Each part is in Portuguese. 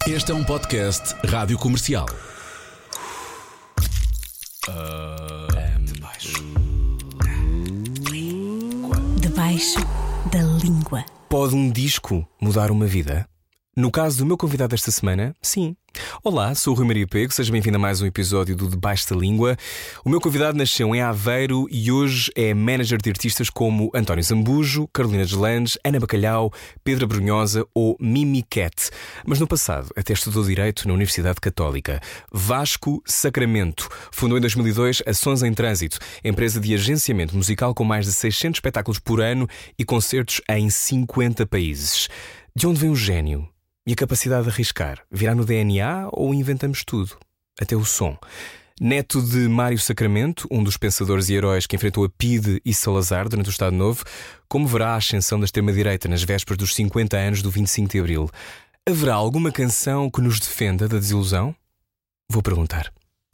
Este é um podcast Rádio Comercial. Debaixo da língua. Pode um disco mudar uma vida? No caso do meu convidado esta semana, sim. Olá, sou o Rui Maria Pego, seja bem-vindo a mais um episódio do Debaixo da Língua. O meu convidado nasceu em Aveiro e hoje é manager de artistas como António Zambujo, Carolina Deslandes, Ana Bacalhau, Pedro Brunhosa ou Mimi Cat. Mas no passado até estudou Direito na Universidade Católica. Vasco Sacramento fundou em 2002 a Sons em Trânsito, empresa de agenciamento musical com mais de 600 espetáculos por ano e concertos em 50 países. De onde vem o gênio? E a capacidade de arriscar? Virá no DNA ou inventamos tudo? Até o som. Neto de Mário Sacramento, um dos pensadores e heróis que enfrentou a PIDE e Salazar durante o Estado Novo, como verá a ascensão da extrema-direita nas vésperas dos 50 anos do 25 de Abril? Haverá alguma canção que nos defenda da desilusão? Vou perguntar.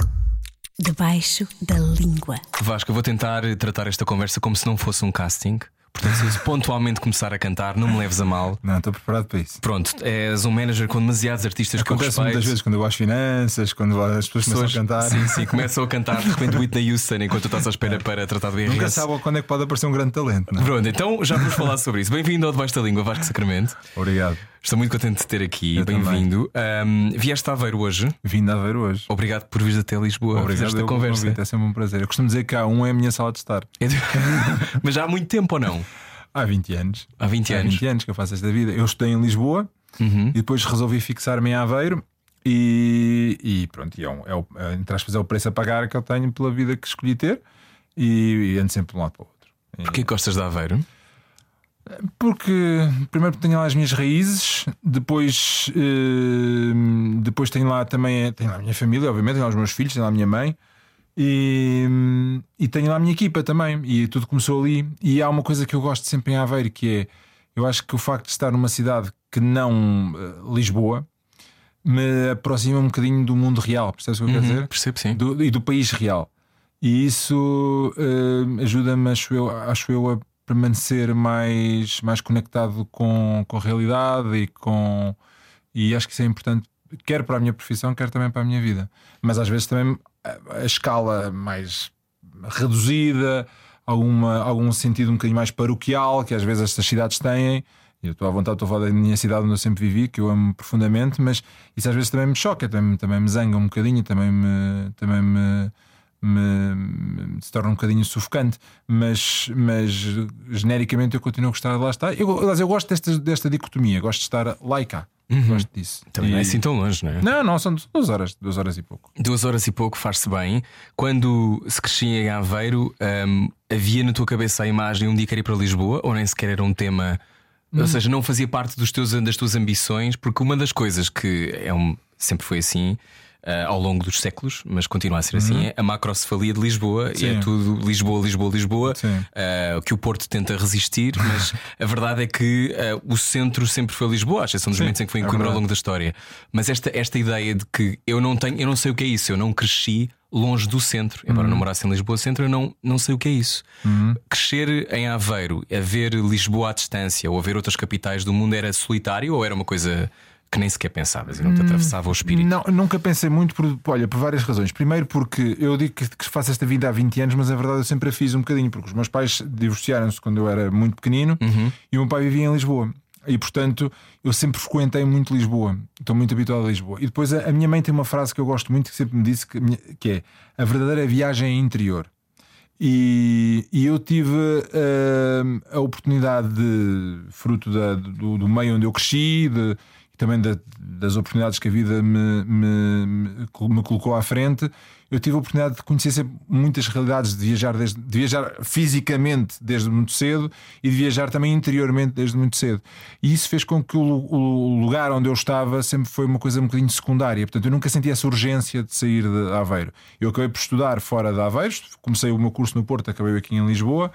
Debaixo da língua. Vasco, eu vou tentar tratar esta conversa como se não fosse um casting. Portanto, se pontualmente começar a cantar, não me leves a mal. Não, estou preparado para isso. Pronto, és um manager com demasiados artistas que eu Acontece respeito. muitas vezes quando eu vou às finanças, quando as pessoas começam a cantar. Sim, começam a cantar de repente Whitney Houston enquanto tu estás à espera para tratar do IRS. Nunca sabe quando é que pode aparecer um grande talento, não é? Pronto, então já vamos falar sobre isso. Bem-vindo ao Debaixo da Língua, Vasco Sacramento. Obrigado. Estou muito contente de ter aqui, Eu bem-vindo. Vieste a Aveiro hoje. Vim de Aveiro hoje. Obrigado por vir até Lisboa. Obrigado esta pelo conversa. convite, é sempre um prazer. Eu costumo dizer que A1 é a minha sala de estar. Mas já há muito tempo ou não? Há 20 anos. Há 20 anos. Há 20 anos que eu faço esta vida. Eu estudei em Lisboa e depois resolvi fixar-me em Aveiro. E pronto, entre aspas, é o preço a pagar que eu tenho pela vida que escolhi ter. E ando sempre de um lado para o outro. Porquê gostas de Aveiro? Porque primeiro tenho lá as minhas raízes, depois tenho lá também tenho lá a minha família, obviamente, tenho lá os meus filhos, tenho lá a minha mãe e tenho lá a minha equipa também. E tudo começou ali. E há uma coisa que eu gosto sempre em Aveiro, que é, eu acho que o facto de estar numa cidade que não Lisboa me aproxima um bocadinho do mundo real. Percebes o que eu quero dizer? Percebo, sim. E do país real. E isso ajuda-me, acho eu, a permanecer mais conectado com a realidade e acho que isso é importante, quer para a minha profissão, quer também para a minha vida. Mas às vezes também a escala mais reduzida, algum sentido um bocadinho mais paroquial que às vezes estas cidades têm. Eu estou à vontade, estou a falar da minha cidade onde eu sempre vivi, que eu amo profundamente, mas isso às vezes também me choca, também me zanga um bocadinho, também me se torna um bocadinho sufocante, mas genericamente eu continuo a gostar de lá estar. Aliás, eu gosto desta dicotomia, gosto de estar lá e cá. Gosto disso. Também não é assim tão longe, não é? Não, são 2 horas e pouco. 2 horas e pouco, faz-se bem. Quando se crescia em Aveiro, havia na tua cabeça a imagem um dia querer ir para Lisboa, ou nem sequer era um tema? Ou seja, não fazia parte das tuas ambições? Porque uma das coisas que sempre foi assim ao longo dos séculos, mas continua a ser assim, é a macrocefalia de Lisboa. Sim. E é tudo Lisboa, que o Porto tenta resistir, mas a verdade é que o centro sempre foi Lisboa, à exceção dos momentos em que foi em Coimbra ao longo da história. Mas esta ideia de que eu não sei o que é isso, eu não cresci longe do centro, embora não morasse em Lisboa centro, eu não sei o que é isso. Crescer em Aveiro, a ver Lisboa à distância ou a ver outras capitais do mundo, era solitário ou era uma coisa que nem sequer pensavas e não te atravessava o espírito? Não, nunca pensei muito por várias razões. Primeiro porque eu digo que faço esta vida há 20 anos, mas a verdade eu sempre a fiz um bocadinho, porque os meus pais divorciaram-se quando eu era muito pequenino e o meu pai vivia em Lisboa. E portanto eu sempre frequentei muito Lisboa. Estou muito habituado a Lisboa. E depois a minha mãe tem uma frase que eu gosto muito, que sempre me disse, que é: a verdadeira viagem é interior. E eu tive a oportunidade fruto do meio onde eu cresci, também das oportunidades que a vida me colocou à frente, eu tive a oportunidade de conhecer sempre muitas realidades, de viajar fisicamente desde muito cedo e de viajar também interiormente desde muito cedo. E isso fez com que o lugar onde eu estava sempre foi uma coisa um bocadinho secundária. Portanto, eu nunca senti essa urgência de sair de Aveiro. Eu acabei por estudar fora de Aveiro, comecei o meu curso no Porto, acabei aqui em Lisboa.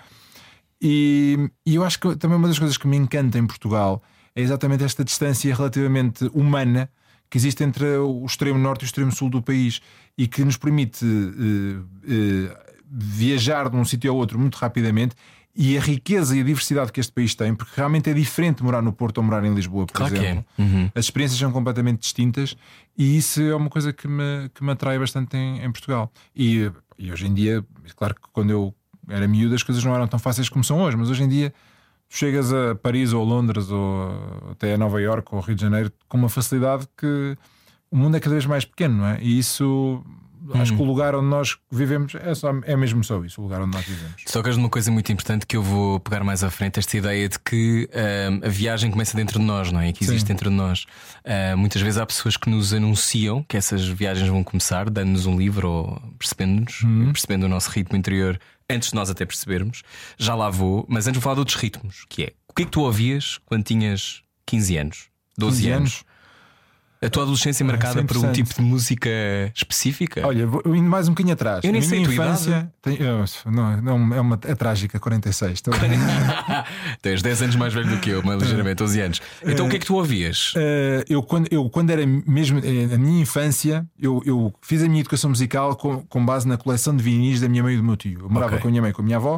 E eu acho que também uma das coisas que me encanta em Portugal é exatamente esta distância relativamente humana que existe entre o extremo norte e o extremo sul do país e que nos permite viajar de um sítio ao outro muito rapidamente e a riqueza e a diversidade que este país tem, porque realmente é diferente morar no Porto ou morar em Lisboa, por exemplo. As experiências são completamente distintas e isso é uma coisa que me atrai bastante em Portugal. E hoje em dia, claro que quando eu era miúdo as coisas não eram tão fáceis como são hoje, mas hoje em dia chegas a Paris ou a Londres ou até a Nova Iorque ou Rio de Janeiro com uma facilidade que o mundo é cada vez mais pequeno, não é? E isso, acho que o lugar onde nós vivemos é mesmo só isso, o lugar onde nós vivemos. Tocas numa coisa muito importante que eu vou pegar mais à frente, esta ideia de que a viagem começa dentro de nós, não é? E que existe dentro de nós. Muitas vezes há pessoas que nos anunciam que essas viagens vão começar, dando-nos um livro ou percebendo o nosso ritmo interior antes de nós até percebermos. Já lá vou, mas antes vou falar de outros ritmos, que é: o que é que tu ouvias quando tinhas 15 anos, 12 anos? A tua adolescência marcada por um tipo de música específica? Olha, indo mais um bocadinho atrás. Eu nem sei a tua infância é trágica, 46. Tu és 10 anos mais velho do que eu, mas ligeiramente 12 anos. Então o que é que tu ouvias? Eu quando era mesmo a minha infância, eu fiz a minha educação musical com base na coleção de vinis da minha mãe e do meu tio. Eu morava com a minha mãe e com a minha avó.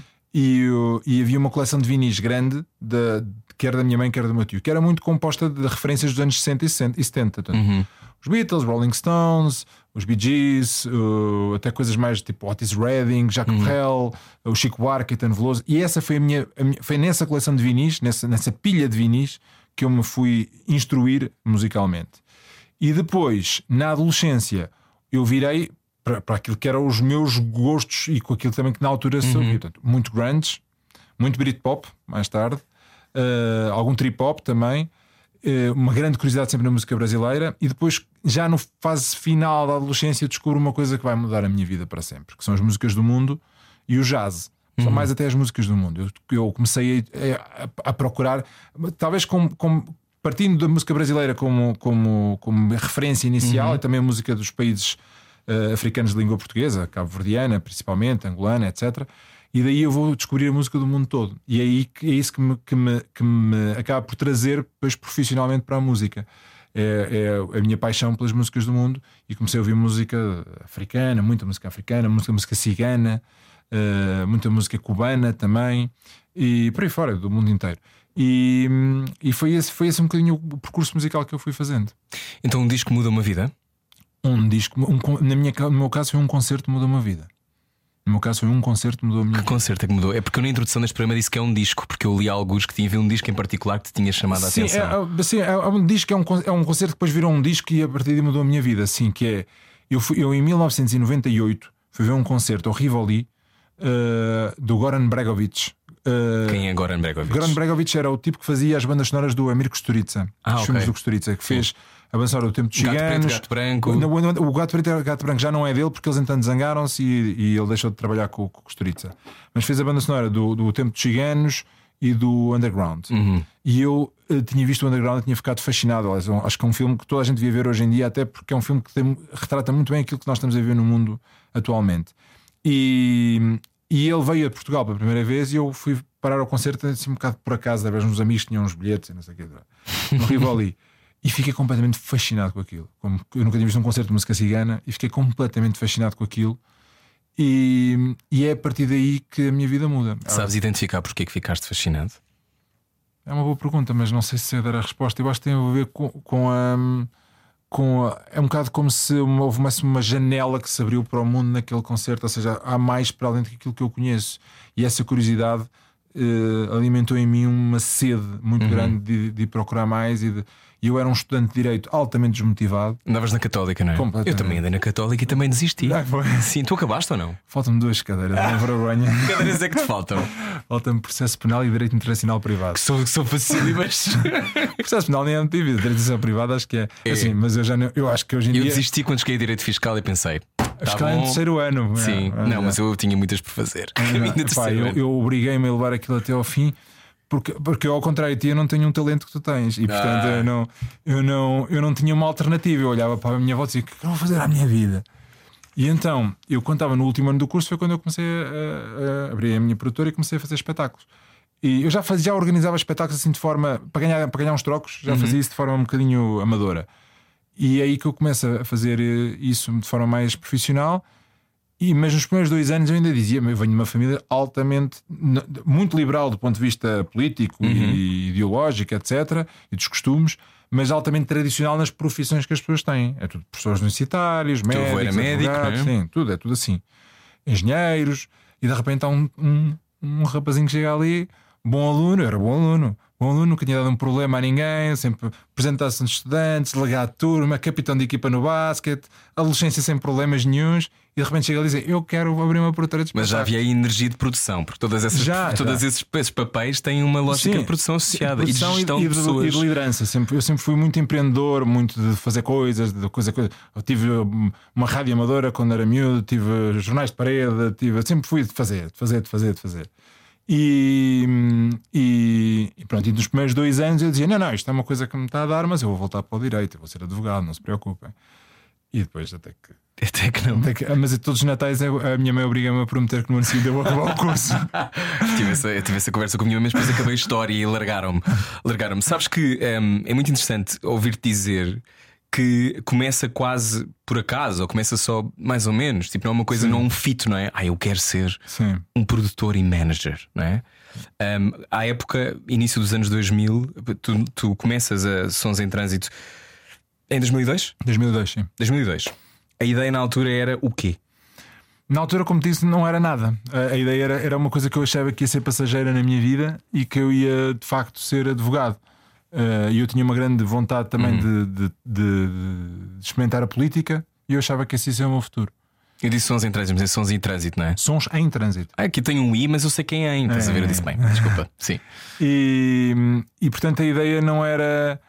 E havia uma coleção de vinis grande quer da minha mãe, quer do meu tio, que era muito composta de referências dos anos 60 e 70. Os Beatles, Rolling Stones, os Bee Gees, até coisas mais tipo Otis Redding, Jacques Brel, o Chico Buarque, Caetano Veloso. E essa foi foi nessa coleção de vinis, nessa pilha de vinis, que eu me fui instruir musicalmente. E depois, na adolescência, eu virei para aquilo que eram os meus gostos e com aquilo também que na altura sabia. Portanto, muito grunge, muito Britpop, mais tarde. Algum trip-hop também, uma grande curiosidade sempre na música brasileira. E depois, já no fase final da adolescência, descubro uma coisa que vai mudar a minha vida para sempre, que são as músicas do mundo e o jazz. São mais até as músicas do mundo. Eu comecei a procurar, talvez partindo da música brasileira como referência inicial, e também a música dos países africanos de língua portuguesa, cabo-verdiana principalmente, angolana, etc. E daí eu vou descobrir a música do mundo todo. E é isso que me acaba por trazer depois profissionalmente para a música. É a minha paixão pelas músicas do mundo. E comecei a ouvir música africana, muita música africana, música cigana, muita música cubana também, e por aí fora, do mundo inteiro. E foi esse um bocadinho o percurso musical que eu fui fazendo. Então um disco muda uma vida? Um disco, no meu caso foi um concerto que mudou uma vida. No meu caso foi um concerto que mudou a minha vida. Que concerto é que mudou? É porque eu na introdução deste programa disse que é um disco, porque eu li alguns que tinha havido um disco em particular que te tinha chamado a atenção. É um disco, é um concerto que depois virou um disco e a partir daí mudou a minha vida. Sim, que é eu em 1998 fui ver um concerto ao Rivoli do Goran Bregovic. Quem é Goran Bregovic? Goran Bregovic era o tipo que fazia as bandas sonoras do Amir Kusturica, os filmes do Kusturica, que fez a banda sonora do Tempo dos Ciganos. Gato Preto, Gato Branco. O Gato Preto e Gato Branco já não é dele, porque eles entanto zangaram-se e ele deixou de trabalhar com o Kusturica. Mas fez a banda sonora do Tempo dos Ciganos e do Underground. E eu tinha visto o Underground e tinha ficado fascinado. Acho que é um filme que toda a gente devia ver hoje em dia, até porque é um filme que retrata muito bem aquilo que nós estamos a viver no mundo atualmente. E ele veio a Portugal pela primeira vez e eu fui parar ao concerto assim, um bocado por acaso, talvez uns amigos tinham uns bilhetes e não sei o que, no Rivoli. E fiquei completamente fascinado com aquilo. Eu nunca tinha visto um concerto de música cigana e fiquei completamente fascinado com aquilo. E é a partir daí que a minha vida muda. Sabes identificar porque é que ficaste fascinado? É uma boa pergunta, mas não sei se sei dar a resposta. Eu acho que tem a ver é um bocado como se houve uma janela que se abriu para o mundo naquele concerto. Ou seja, há mais para além daquilo que eu conheço. E essa curiosidade alimentou em mim uma sede muito grande de procurar mais. E eu era um estudante de Direito altamente desmotivado. Andavas na Católica, não é? Eu também andei na Católica e também desisti. Sim, tu acabaste ou não? Faltam-me 2 cadeiras, não vergonha. Que cadeiras é que te faltam? Falta-me Processo Penal e Direito Internacional Privado. Que são facílimas. Processo Penal nem é muito difícil. Direito Internacional Privado acho que é. Assim, mas eu acho que hoje em dia. Eu desisti quando cheguei a Direito Fiscal e pensei. Acho que é no terceiro ano. Sim, mas eu tinha muitas por fazer. Eu obriguei-me a levar aquilo até ao fim. Porque eu, ao contrário de ti, eu não tenho um talento que tu tens. E portanto eu não tinha uma alternativa. Eu olhava para a minha volta e dizia: o que eu vou fazer à minha vida? E então, eu quando estava no último ano do curso, foi quando eu comecei a abrir a minha produtora e comecei a fazer espetáculos. E eu já organizava espetáculos assim de forma para ganhar uns trocos, já fazia isso de forma um bocadinho amadora. E é aí que eu começo a fazer isso de forma mais profissional. Mas nos primeiros 2 anos eu ainda dizia: eu venho de uma família altamente, muito liberal do ponto de vista político e ideológico, etc., e dos costumes, mas altamente tradicional nas profissões que as pessoas têm. É tudo professores universitários, médicos, era médico, advogados, não é? sim, tudo, é tudo assim. Engenheiros, e de repente há um rapazinho que chega ali, bom aluno, era bom aluno. Bom aluno, nunca tinha dado um problema a ninguém, sempre apresentação de estudantes, delegado de turma, capitão de equipa no basquete, adolescência sem problemas nenhuns, e de repente chega ali e diz: eu quero abrir uma produtora de Mas já havia energia de produção, porque todos esses papéis têm uma lógica de produção associada, de produção e de gestão de pessoas. E de liderança. Eu sempre fui muito empreendedor, muito de fazer coisas, Eu tive uma rádio amadora quando era miúdo, tive jornais de parede, sempre fui de fazer. E pronto, e nos primeiros 2 anos eu dizia: não, isto é uma coisa que me está a dar, mas eu vou voltar para o direito, eu vou ser advogado, não se preocupem. E depois até que não. Mas todos os natais a minha mãe obriga-me a prometer que no ano seguinte eu vou acabar o curso. tive essa conversa com a minha mãe, mas depois acabei a história e largaram-me. Sabes que é muito interessante ouvir-te dizer que começa quase por acaso, ou começa só mais ou menos, tipo, não é uma coisa, não é um fito, não é? Eu quero ser um produtor e manager, não é? À época, início dos anos 2000, tu começas a Sons em Trânsito em 2002? 2002, sim. 2002. A ideia na altura era o quê? Na altura, como disse, não era nada. A ideia era uma coisa que eu achava que ia ser passageira na minha vida e que eu ia de facto ser advogado. E eu tinha uma grande vontade também de experimentar a política, e eu achava que esse ia ser o meu futuro. Eu disse Sons em Trânsito, mas é Sons em Trânsito, não é? Sons em Trânsito. Aqui tem um I, mas eu sei quem é em. Estás a ver? Eu disse bem, desculpa. Sim. E portanto a ideia não era.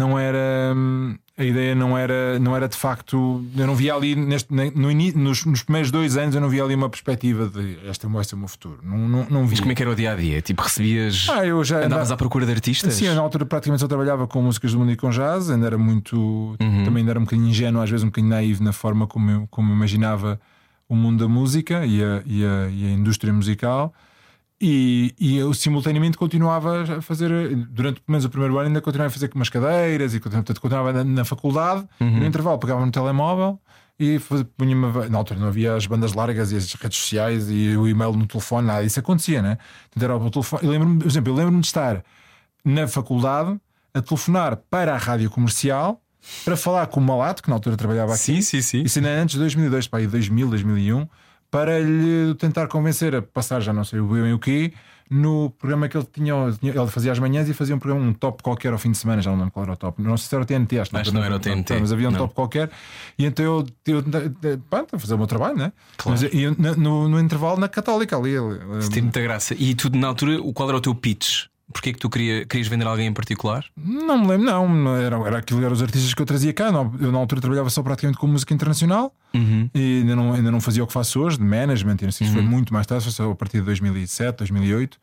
A ideia não era de facto. Eu não via ali nos primeiros 2 anos, eu não via ali uma perspectiva de este vai ser o meu futuro. Não vi. Mas como é que era o dia a dia? Tipo, recebias. Eu já andavas à procura de artistas? Sim, eu, na altura praticamente só trabalhava com músicas do mundo e com jazz. Ainda era muito. Também ainda era um bocadinho ingênuo, às vezes um bocadinho naivo na forma como eu imaginava o mundo da música e a indústria musical. E eu simultaneamente continuava a fazer, durante pelo menos o primeiro ano, ainda continuava a fazer umas cadeiras, e portanto continuava na faculdade. E no intervalo pegava no telemóvel e punha-me. Na altura não havia as bandas largas e as redes sociais e o e-mail no telefone, nada disso acontecia, né? Então era o telefone. Eu lembro-me de estar na faculdade a telefonar para a rádio comercial para falar com o Malato, que na altura trabalhava aqui. Sim. Isso ainda antes de 2002, para aí 2000, 2001. Para lhe tentar convencer a passar, já não sei bem o quê, no programa que ele tinha. Ele fazia às manhãs e fazia um top qualquer ao fim de semana. Já não lembro qual era o top. Não sei se era o TNT, acho que não era o TNT. Mas havia um top qualquer. E então eu a fazer o meu trabalho, né? Claro. Mas eu, no intervalo, na Católica ali. Isso tem muita graça. E tu, na altura, qual era o teu pitch? Porquê é que tu querias vender alguém em particular? Não me lembro, não. Era aquilo, eram os artistas que eu trazia cá. Eu na altura trabalhava só praticamente com música internacional. E ainda não fazia o que faço hoje, de management. Isso foi muito mais tarde, foi só a partir de 2007, 2008.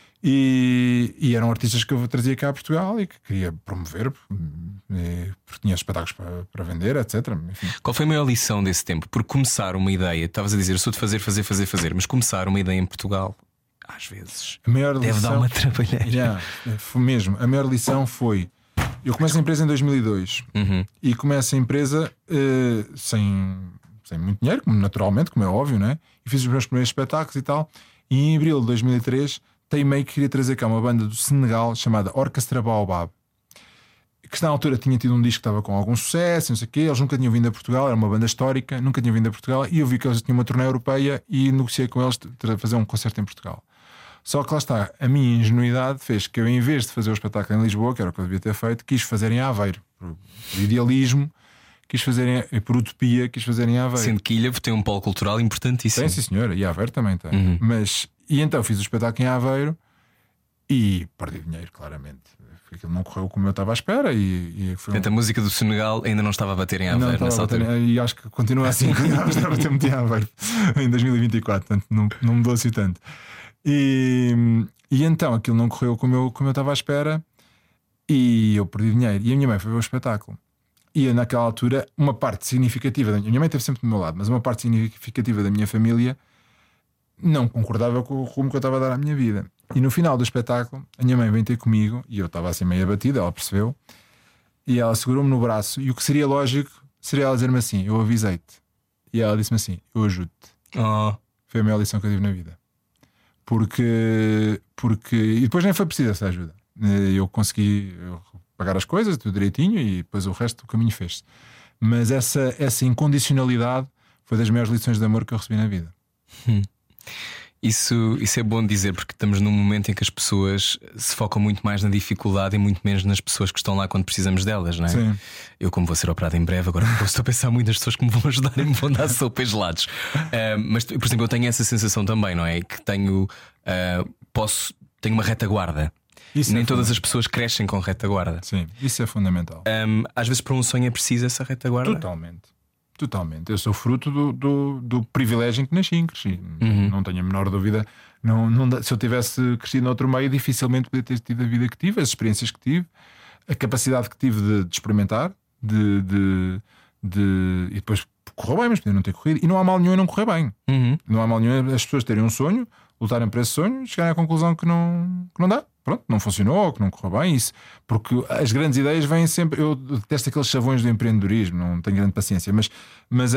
E eram artistas que eu trazia cá a Portugal e que queria promover, porque tinha espetáculos para vender, etc. Enfim. Qual foi a maior lição desse tempo? Porque começar uma ideia, estavas a dizer, sou de fazer, mas começar uma ideia em Portugal, às vezes deve dar uma trabalheira. Foi mesmo. A maior lição foi: eu começo a empresa em 2002 e começo a empresa sem muito dinheiro, naturalmente, como é óbvio, né? E fiz os meus primeiros espetáculos e tal. E em abril de 2003 teimei que queria trazer cá uma banda do Senegal chamada Orquestra Baobab, que na altura tinha tido um disco que estava com algum sucesso, não sei o quê. Eles nunca tinham vindo a Portugal, era uma banda histórica, nunca tinham vindo a Portugal. E eu vi que eles tinham uma turnê europeia e negociei com eles para fazer um concerto em Portugal. Só que lá está, a minha ingenuidade fez que eu, em vez de fazer o espetáculo em Lisboa, que era o que eu devia ter feito, quis fazer em Aveiro. Por idealismo, quis fazer por utopia, quis fazer em Aveiro. Sendo que Ilha tem um polo cultural importantíssimo. Tem, sim, senhora, e Aveiro também tem. E então fiz o espetáculo em Aveiro e perdi dinheiro, claramente. Aquilo não correu como eu estava à espera. Portanto, a música do Senegal ainda não estava a bater em Aveiro nessa altura. E acho que continua assim. Estava a bater muito em Aveiro em 2024, portanto não mudou assim tanto. E então aquilo não correu como eu estava à espera e eu perdi dinheiro. E a minha mãe foi ver o espetáculo. E naquela altura, uma parte significativa a minha mãe esteve sempre do meu lado, mas uma parte significativa da minha família não concordava com o rumo que eu estava a dar à minha vida. E no final do espetáculo, a minha mãe veio ter comigo e eu estava assim meio abatido, ela percebeu, e ela segurou-me no braço. E o que seria lógico seria ela dizer-me assim: eu avisei-te. E ela disse-me assim: eu ajudo-te. Oh. Foi a maior lição que eu tive na vida. Porque e depois nem foi preciso essa ajuda. Eu consegui pagar as coisas, tudo direitinho, e depois o resto do caminho fez-se. Mas essa incondicionalidade foi das maiores lições de amor que eu recebi na vida. Isso é bom dizer, porque estamos num momento em que as pessoas se focam muito mais na dificuldade e muito menos nas pessoas que estão lá quando precisamos delas, não é? Sim. Eu, como vou ser operado em breve, agora estou a pensar muito nas pessoas que me vão ajudar e me vão dar sopa e gelados. Mas, por exemplo, eu tenho essa sensação também, não é? Que tenho uma retaguarda. Nem todas as pessoas crescem com retaguarda. Sim, isso é fundamental. Às vezes para um sonho é preciso essa retaguarda. Totalmente. Eu sou fruto do privilégio em que nasci, cresci. Não tenho a menor dúvida. Se eu tivesse crescido noutro meio, dificilmente poderia ter tido a vida que tive, as experiências que tive, a capacidade que tive de experimentar, e depois correu bem, mas podia não ter corrido. E não há mal nenhum em não correr bem. Não há mal nenhum as pessoas terem um sonho, lutarem para esse sonho e chegarem à conclusão que não dá. Pronto, não funcionou, ou que não correu bem, isso. Porque as grandes ideias vêm sempre. Eu detesto aqueles chavões do empreendedorismo, não tenho grande paciência, mas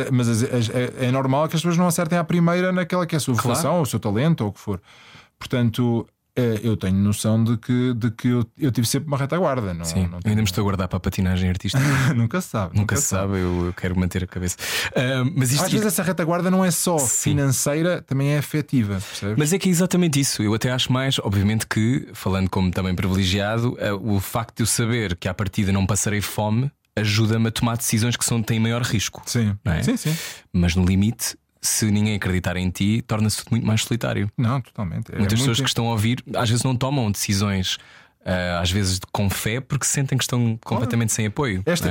é normal que as pessoas não acertem à primeira naquela que é a sua vocação, ou o seu talento, ou o que for. Portanto, eu tenho noção de que eu tive sempre uma retaguarda. Sim, eu ainda me estou a guardar para a patinagem artística. Nunca se sabe. Nunca se sabe, eu quero manter a cabeça. Mas às vezes essa retaguarda não é só financeira, também é afetiva, percebes? Mas é que é exatamente isso. Eu até acho mais, obviamente que, falando como também privilegiado, o facto de eu saber que à partida não passarei fome ajuda-me a tomar decisões que têm maior risco. Sim, não é? Sim. Mas no limite, se ninguém acreditar em ti, torna-se tudo muito mais solitário. Não, totalmente. Muitas pessoas que estão a ouvir às vezes não tomam decisões, às vezes com fé, porque sentem que estão completamente sem apoio. Esta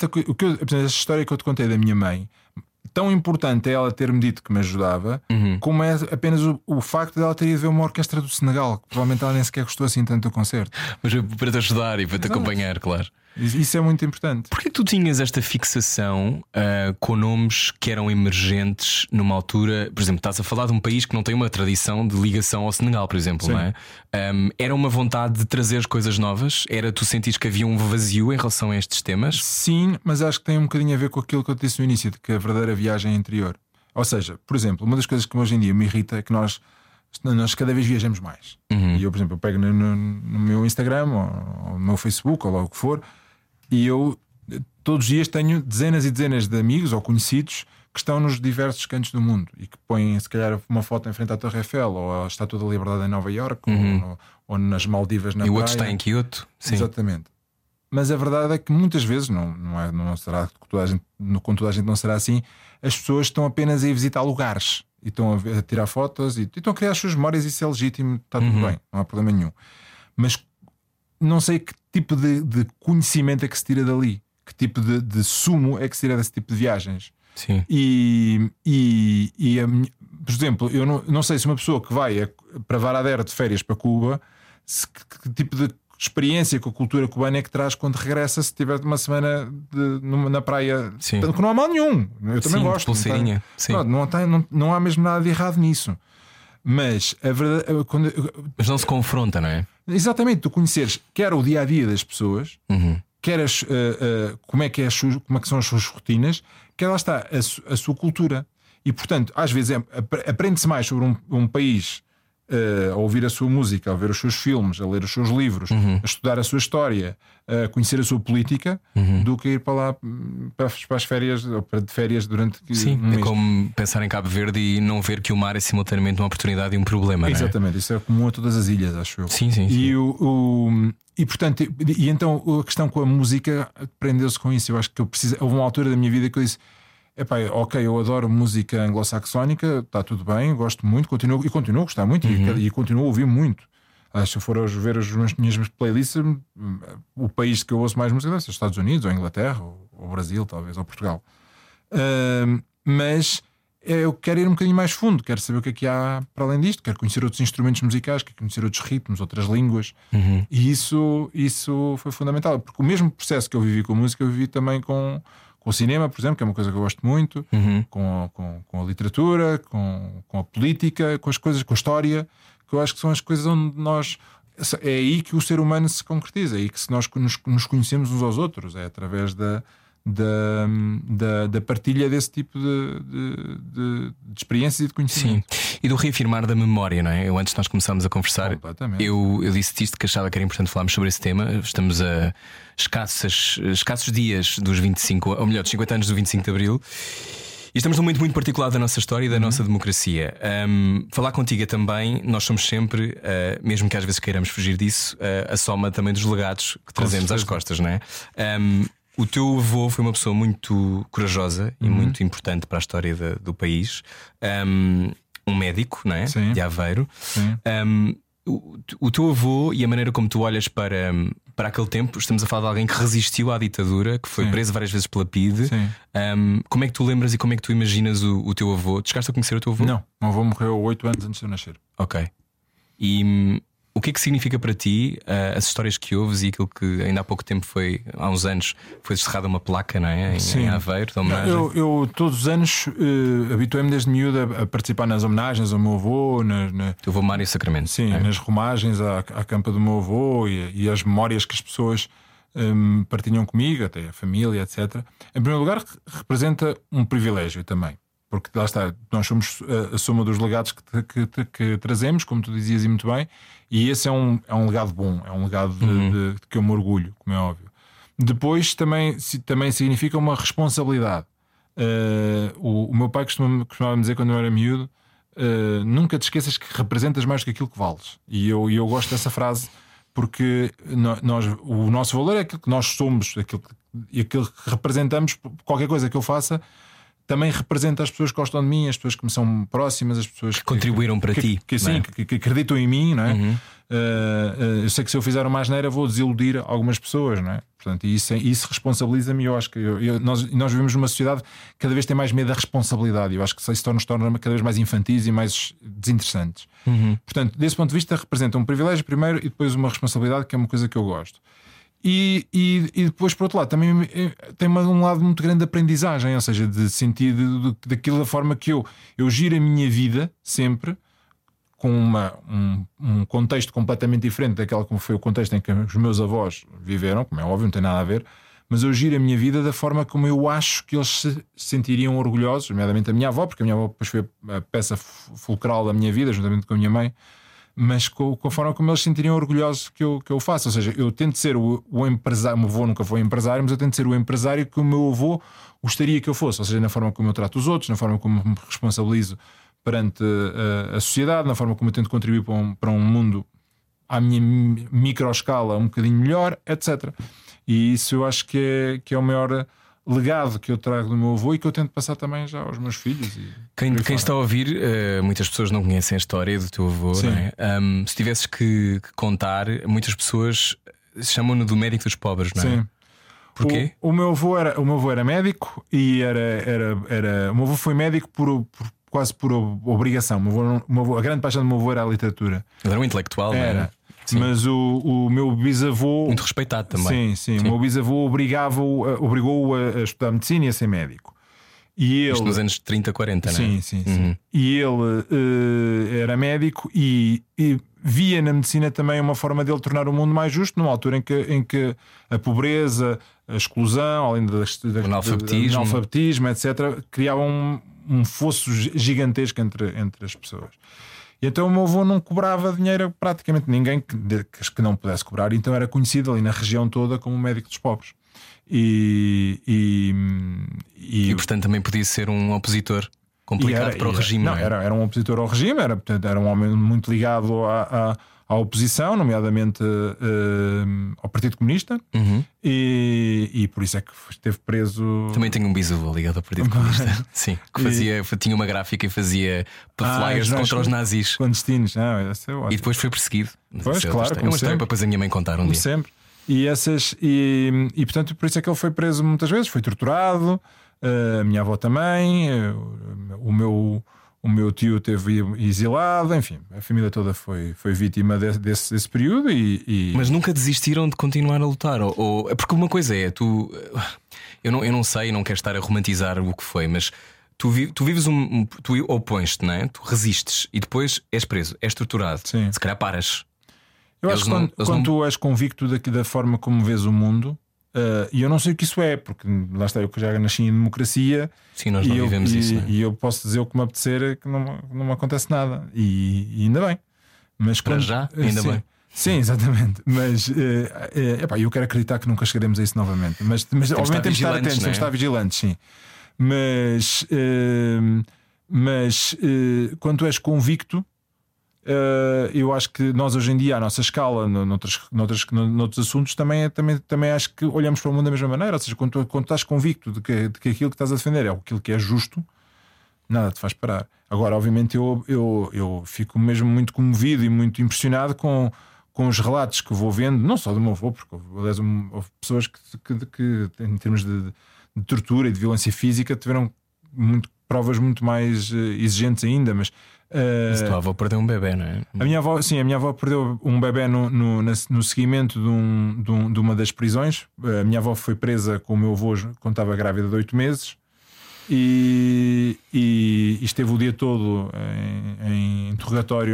história que eu te contei da minha mãe, tão importante é ela ter-me dito que me ajudava, como é apenas o facto de ela ter ido ver uma orquestra do Senegal, que provavelmente ela nem sequer gostou assim tanto do concerto. Mas para te ajudar e para te acompanhar, claro. Isso é muito importante. Porquê que tu tinhas esta fixação com nomes que eram emergentes numa altura? Por exemplo, estás a falar de um país que não tem uma tradição de ligação ao Senegal, por exemplo, não é? Era uma vontade de trazer coisas novas? Tu sentires que havia um vazio em relação a estes temas? Sim, mas acho que tem um bocadinho a ver com aquilo que eu te disse no início, de que a verdadeira viagem é interior. Ou seja, por exemplo, uma das coisas que hoje em dia me irrita é que nós cada vez viajamos mais. E eu, por exemplo, eu pego no meu Instagram ou no meu Facebook ou lá o que for, e eu todos os dias tenho dezenas e dezenas de amigos ou conhecidos que estão nos diversos cantos do mundo e que põem se calhar uma foto em frente à Torre Eiffel ou à Estátua da Liberdade em Nova Iorque ou nas Maldivas na praia. E o outro está em Kyoto. Sim. Exatamente. Mas a verdade é que muitas vezes não será com toda a gente não será assim. As pessoas estão apenas a ir visitar lugares e estão a tirar fotos e estão a criar as suas memórias. Isso é legítimo, está tudo bem, não há problema nenhum. Mas não sei que tipo de conhecimento é que se tira dali, que tipo de sumo é que se tira desse tipo de viagens. Sim. Por exemplo, eu não sei se uma pessoa que vai para Varadero de férias para Cuba, que tipo de experiência com a cultura cubana é que traz quando regressa, se tiver uma semana na praia. Sim. Que não há mal nenhum. Eu também gosto. Pulseirinha. Não há mesmo nada de errado nisso. Mas a verdade, mas não se confronta, não é? Exatamente, tu conheceres quer o dia a dia das pessoas, quer como é que são as suas rotinas, quer lá está a sua cultura. E portanto, às vezes aprende-se mais sobre um país a ouvir a sua música, a ver os seus filmes, a ler os seus livros, a estudar a sua história, a conhecer a sua política, do que ir para lá para as férias ou para de férias durante Sim, um mês. É como pensar em Cabo Verde e não ver que o mar é simultaneamente uma oportunidade e um problema. Exatamente, não é? Isso é comum a todas as ilhas, acho eu. Sim. E portanto, então a questão com a música prendeu-se com isso. Eu acho que houve uma altura da minha vida que eu disse: epá, ok, eu adoro música anglo-saxónica, está tudo bem, gosto muito, continuo a gostar muito e continuo a ouvir muito. Se eu for a ver as minhas playlists, o país que eu ouço mais música deve ser os Estados Unidos, ou a Inglaterra, ou o Brasil, talvez, ou Portugal. Mas eu quero ir um bocadinho mais fundo, quero saber o que há para além disto, quero conhecer outros instrumentos musicais, quero conhecer outros ritmos, outras línguas. E isso foi fundamental, porque o mesmo processo que eu vivi com a música, eu vivi também com o cinema, por exemplo, que é uma coisa que eu gosto muito, com a literatura, com a política, com as coisas, com a história, que eu acho que são as coisas onde é aí que o ser humano se concretiza, é aí que nós nos conhecemos uns aos outros, é através da partilha desse tipo de experiências e de conhecimento. Sim, e do reafirmar da memória, não é? Eu, antes de nós começarmos a conversar, eu disse-te isto, que achava que era importante falarmos sobre esse tema. Estamos a escassos dias dos 25, ou melhor, dos 50 anos do 25 de Abril. E estamos num momento muito particular da nossa história e da nossa democracia. Falar contigo é também, nós somos sempre, mesmo que às vezes queiramos fugir disso, a soma também dos legados que trazemos às costas, não é? O teu avô foi uma pessoa muito corajosa e muito importante para a história do país. Um médico, não é? Sim. De Aveiro. Sim. O teu avô e a maneira como tu olhas para aquele tempo, estamos a falar de alguém que resistiu à ditadura, que foi preso várias vezes pela PIDE. Como é que tu lembras e como é que tu imaginas o teu avô? Tu chegaste a conhecer o teu avô? Não, o meu avô morreu 8 anos antes de eu nascer. Ok. E o que é que significa para ti as histórias que ouves e aquilo que ainda há pouco tempo há uns anos, foi desterrada uma placa, não é? Em Aveiro, de homenagem. Eu todos os anos habituei-me desde miúdo a participar nas homenagens ao meu avô. Teu avô Mário Sacramento. Sim, nas romagens à campa do meu avô e as memórias que as pessoas partilham comigo, até a família, etc. Em primeiro lugar, representa um privilégio também. Porque lá está, nós somos a soma dos legados que trazemos, como tu dizias e muito bem, e esse é um legado bom, é um legado de que eu me orgulho, como é óbvio. Depois também significa uma responsabilidade. O meu pai costumava dizer quando eu era miúdo: nunca te esqueças que representas mais do que aquilo que vales. E eu gosto dessa frase, porque o nosso valor é aquilo que nós somos, e aquilo que representamos. Qualquer coisa que eu faça também representa as pessoas que gostam de mim, as pessoas que me são próximas, as pessoas que contribuíram para ti, que acreditam em mim, não é? Eu sei que se eu fizer uma asneira vou desiludir algumas pessoas, não é? Portanto, isso responsabiliza-me. Eu acho que nós vivemos numa sociedade que cada vez tem mais medo da responsabilidade. Eu acho que isso nos torna cada vez mais infantis e mais desinteressantes. Portanto, desse ponto de vista, representa um privilégio primeiro e depois uma responsabilidade, que é uma coisa que eu gosto. E depois, por outro lado, também tem um lado muito grande de aprendizagem, ou seja, de sentido daquilo, da forma que eu giro a minha vida sempre com um contexto completamente diferente daquele que foi o contexto em que os meus avós viveram, como é óbvio, não tem nada a ver, mas eu giro a minha vida da forma como eu acho que eles se sentiriam orgulhosos, nomeadamente a minha avó, porque a minha avó depois foi a peça fulcral da minha vida, juntamente com a minha mãe. Mas com a forma como eles se sentiriam orgulhosos que eu faço. Ou seja, eu tento ser o empresário. O meu avô nunca foi empresário, mas eu tento ser o empresário que o meu avô gostaria que eu fosse. Ou seja, na forma como eu trato os outros, na forma como me responsabilizo perante a sociedade, na forma como eu tento contribuir para um mundo à minha microescala um bocadinho melhor, etc. E isso eu acho que é o maior legado que eu trago do meu avô e que eu tento passar também já aos meus filhos. Quem está a ouvir, muitas pessoas não conhecem a história do teu avô, não é? Se tivesses que contar, muitas pessoas chamam-no do médico dos pobres, não é? Sim. Porquê? O meu avô era médico e o meu avô foi médico quase por obrigação. A grande paixão do meu avô era a literatura. Ele era um intelectual, não era? Sim. Mas o meu bisavô, muito respeitado também. Sim. O meu bisavô obrigou-o a estudar medicina e a ser médico. E ele, isto nos anos 30, 40, não é? Sim. E ele era médico e via na medicina também uma forma dele tornar o mundo mais justo, numa altura em que a pobreza, a exclusão, além do analfabetismo, etc., criavam um fosso gigantesco entre as pessoas. E então o meu avô não cobrava dinheiro a praticamente ninguém que não pudesse cobrar, então era conhecido ali na região toda como o médico dos pobres. E portanto também podia ser um opositor complicado para o regime. Não, era um opositor ao regime, era um homem muito ligado à oposição, nomeadamente ao Partido Comunista. E por isso é que esteve preso. Também tenho um bisavô ligado ao Partido Comunista. Sim, que tinha uma gráfica e fazia flyers contra os nazis clandestinos. E depois foi perseguido. Pois, claro, é uma história para depois a minha mãe contar um dia. Sempre. E portanto, por isso é que ele foi preso muitas vezes, foi torturado. A minha avó também. O meu tio teve exilado. Enfim, a família toda foi vítima desse período. Mas nunca desistiram de continuar a lutar? É porque uma coisa é eu não sei, não quero estar a romantizar o que foi, mas tu vives tu opões-te, não é? Tu resistes e depois és preso, és torturado. Sim. Se calhar paras. Eu acho que quando tu és convicto da forma como vês o mundo, E eu não sei o que isso é, porque lá está, eu que já nasci em democracia. Sim, nós não vivemos isso, não é? E eu posso dizer o que me apetecer, que não me acontece nada. E ainda bem. Mas para já, ainda bem. Sim, exatamente. Mas eu quero acreditar que nunca chegaremos a isso novamente. Mas obviamente temos de estar atentos, temos de estar vigilantes, sim. Mas quando tu és convicto, eu acho que nós hoje em dia, à nossa escala, noutros assuntos, também acho que olhamos para o mundo da mesma maneira. Ou seja, quando estás convicto de que aquilo que estás a defender é aquilo que é justo, nada te faz parar. Agora, obviamente, eu fico mesmo muito comovido e muito impressionado com os relatos que vou vendo, não só do meu avô, porque aliás, houve pessoas que em termos de tortura e de violência física tiveram provas muito mais exigentes ainda. Mas a tua avó perdeu um bebê, não é? A minha avó perdeu um bebê no seguimento de uma das prisões. A minha avó foi presa com o meu avô quando estava grávida de 8 meses e esteve o dia todo em interrogatório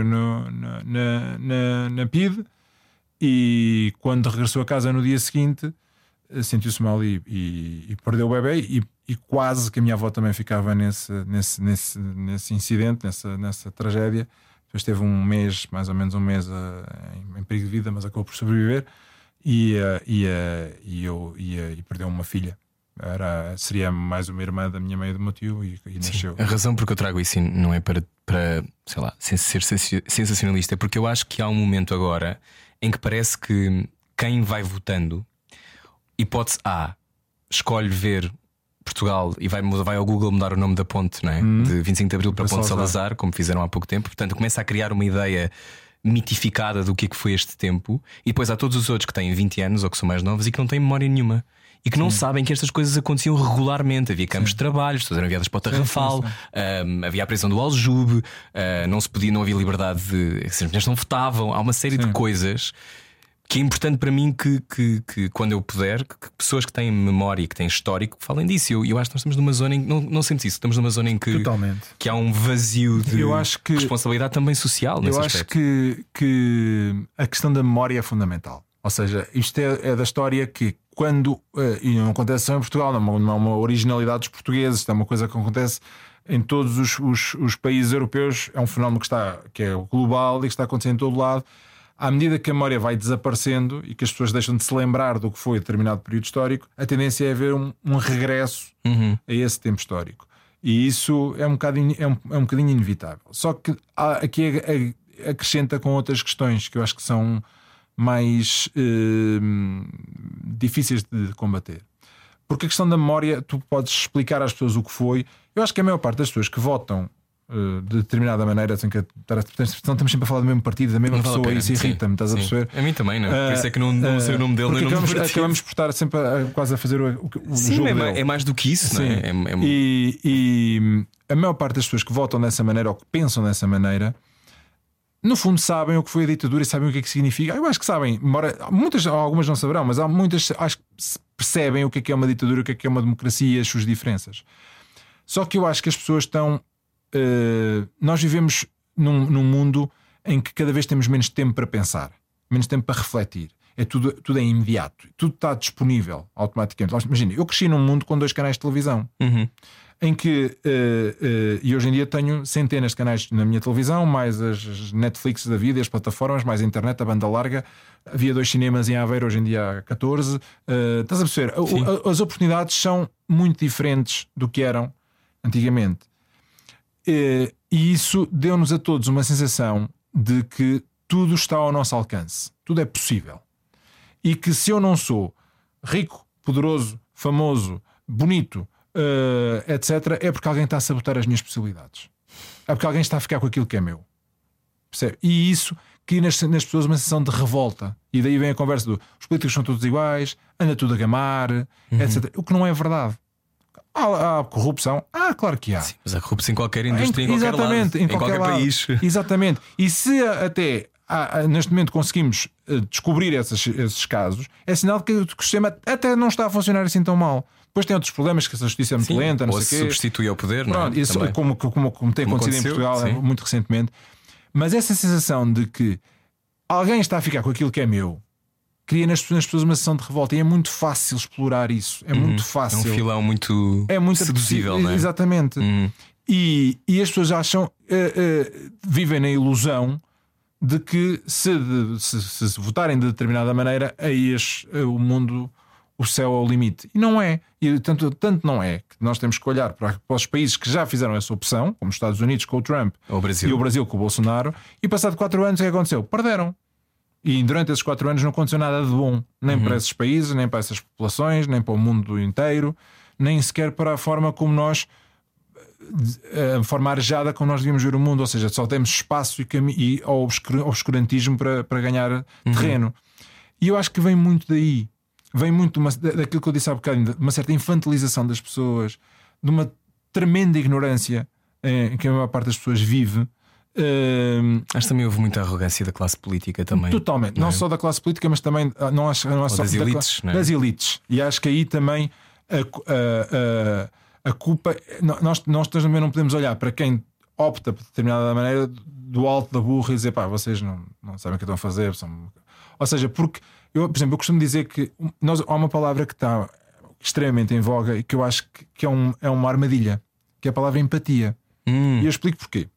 na PIDE. E quando regressou a casa no dia seguinte, sentiu-se mal e perdeu o bebê. E quase que a minha avó também ficava nesse incidente, nessa tragédia. Depois teve mais ou menos um mês em perigo de vida, mas acabou por sobreviver. E perdeu uma filha. Seria mais uma irmã da minha mãe e do meu tio e nasceu. A razão porque eu trago isso não é para sei lá, ser sensacionalista, é porque eu acho que há um momento agora em que parece que quem vai votando, hipótese A, escolhe ver Portugal e vai ao Google mudar o nome da ponte, não é? De 25 de Abril para Ponte Salazar, como fizeram há pouco tempo. Portanto, começa a criar uma ideia mitificada do que foi este tempo. E depois há todos os outros que têm 20 anos ou que são mais novos e que não têm memória nenhuma e que não sabem que estas coisas aconteciam regularmente. Havia campos de trabalho, as pessoas eram enviadas para o Tarrafal, havia a prisão do Aljube, não havia liberdade as mulheres não votavam. Há uma série de coisas que é importante para mim que quando eu puder, que pessoas que têm memória e que têm histórico falem disso. Eu acho que nós estamos numa zona em que não sentes isso. Estamos numa zona em que, que há um vazio de responsabilidade também social. Eu acho que a questão da memória é fundamental. Ou seja, isto é da história que quando, e não acontece só em Portugal, não é uma originalidade dos portugueses, isto é uma coisa que acontece em todos os países europeus. É um fenómeno que é global e que está acontecendo em todo lado. À medida que a memória vai desaparecendo e que as pessoas deixam de se lembrar do que foi determinado período histórico, a tendência é haver um regresso a esse tempo histórico. E isso é um bocadinho inevitável. Só que aqui acrescenta com outras questões que eu acho que são mais difíceis de combater. Porque a questão da memória, tu podes explicar às pessoas o que foi. Eu acho que a maior parte das pessoas que votam de determinada maneira, senão estamos sempre a falar do mesmo partido, da mesma pessoa, e isso irrita-me, estás a perceber? A mim também, não? Por isso é que não sei o nome dele, nem acabamos por estar sempre quase a fazer o jogo dele. É mais do que isso, não é? E a maior parte das pessoas que votam dessa maneira ou que pensam dessa maneira, no fundo sabem o que foi a ditadura e sabem o que é que significa. Eu acho que sabem, embora algumas não saberão, mas há muitas acho que percebem o que é uma ditadura, o que é uma democracia e as suas diferenças. Só que eu acho que as pessoas estão. Nós vivemos num mundo em que cada vez temos menos tempo para pensar, menos tempo para refletir. Tudo é imediato, tudo está disponível automaticamente. Imagina, eu cresci num mundo com 2 canais de televisão, em que e hoje em dia tenho centenas de canais na minha televisão, mais as Netflix da vida, as plataformas, mais a internet, a banda larga. Havia 2 cinemas em Aveiro, hoje em dia há 14. Estás a perceber? As oportunidades são muito diferentes do que eram antigamente. E isso deu-nos a todos uma sensação de que tudo está ao nosso alcance, tudo é possível. E que se eu não sou rico, poderoso, famoso, bonito, etc., é porque alguém está a sabotar as minhas possibilidades. É porque alguém está a ficar com aquilo que é meu. Percebe? E isso que nas pessoas uma sensação de revolta. E daí vem a conversa os políticos são todos iguais, anda tudo a gamar, etc. O que não é verdade. Há corrupção? Claro que há. Sim, mas há corrupção em qualquer indústria, em qualquer lado, em qualquer país. Exatamente. E se até neste momento conseguimos descobrir esses casos, é sinal que o sistema até não está a funcionar assim tão mal. Depois tem outros problemas, que a justiça é muito lenta, não sei o quê. Ou se substitui ao poder, pronto, não é? Isso, como tem acontecido em Portugal muito recentemente. Mas essa sensação de que alguém está a ficar com aquilo que é meu cria nas pessoas uma sensação de revolta. E é muito fácil explorar isso. É muito fácil. É um filão muito seduzível, não é? Exatamente. E as pessoas acham, vivem na ilusão de que se votarem de determinada maneira, aí o mundo, o céu é o limite. E não é. E tanto não é que nós temos que olhar para os países que já fizeram essa opção, como os Estados Unidos com o Trump ou e o Brasil com o Bolsonaro, e passado 4 anos o que aconteceu? Perderam. E durante esses 4 anos não aconteceu nada de bom, nem para esses países, nem para essas populações, nem para o mundo inteiro, nem sequer para a forma como nós, a forma arejada como nós devíamos ver o mundo. Ou seja, só temos espaço e ao obscurantismo para ganhar terreno. E eu acho que vem muito daí. Vem muito daquilo que eu disse há bocado, de uma certa infantilização das pessoas, de uma tremenda ignorância em que a maior parte das pessoas vive. Acho que também houve muita arrogância da classe política também. Totalmente, não só da classe política, mas também não só das elites, das elites. E acho que aí também a culpa, nós também não podemos olhar para quem opta de determinada maneira do alto da burra e dizer pá, vocês não sabem o que estão a fazer. Ou seja, porque por exemplo, eu costumo dizer que há uma palavra que está extremamente em voga e que eu acho que é uma armadilha, que é a palavra empatia. E eu explico porquê.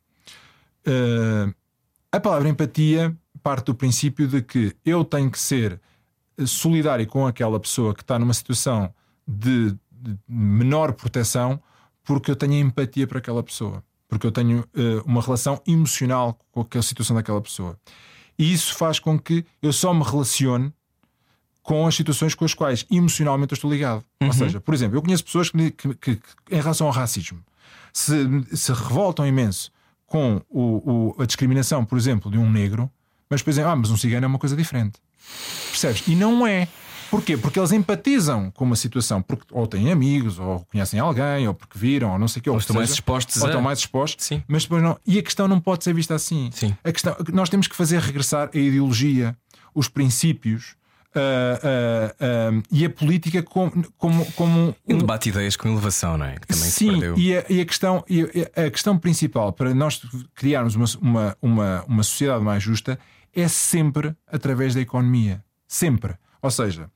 A palavra empatia parte do princípio de que eu tenho que ser solidário com aquela pessoa que está numa situação de menor proteção, porque eu tenho empatia para aquela pessoa, porque eu tenho uma relação emocional com aquela situação daquela pessoa. E isso faz com que eu só me relacione com as situações com as quais emocionalmente eu estou ligado. Ou seja, por exemplo, eu conheço pessoas que em relação ao racismo se revoltam imenso com a discriminação, por exemplo, de um negro, mas depois dizem, mas um cigano é uma coisa diferente. Percebes? E não é. Porquê? Porque eles empatizam com uma situação, porque ou têm amigos, ou conhecem alguém, ou porque viram, ou não sei o que, ou estão mais expostos. Ou estão mais expostos. Sim. Mas depois não. E a questão não pode ser vista assim. Sim. A questão, nós temos que fazer regressar a ideologia, os princípios e a política como um debate de ideias com elevação, não é? Que também sim, se perdeu. E a questão principal para nós criarmos uma sociedade mais justa é sempre através da economia. Sempre. Ou seja,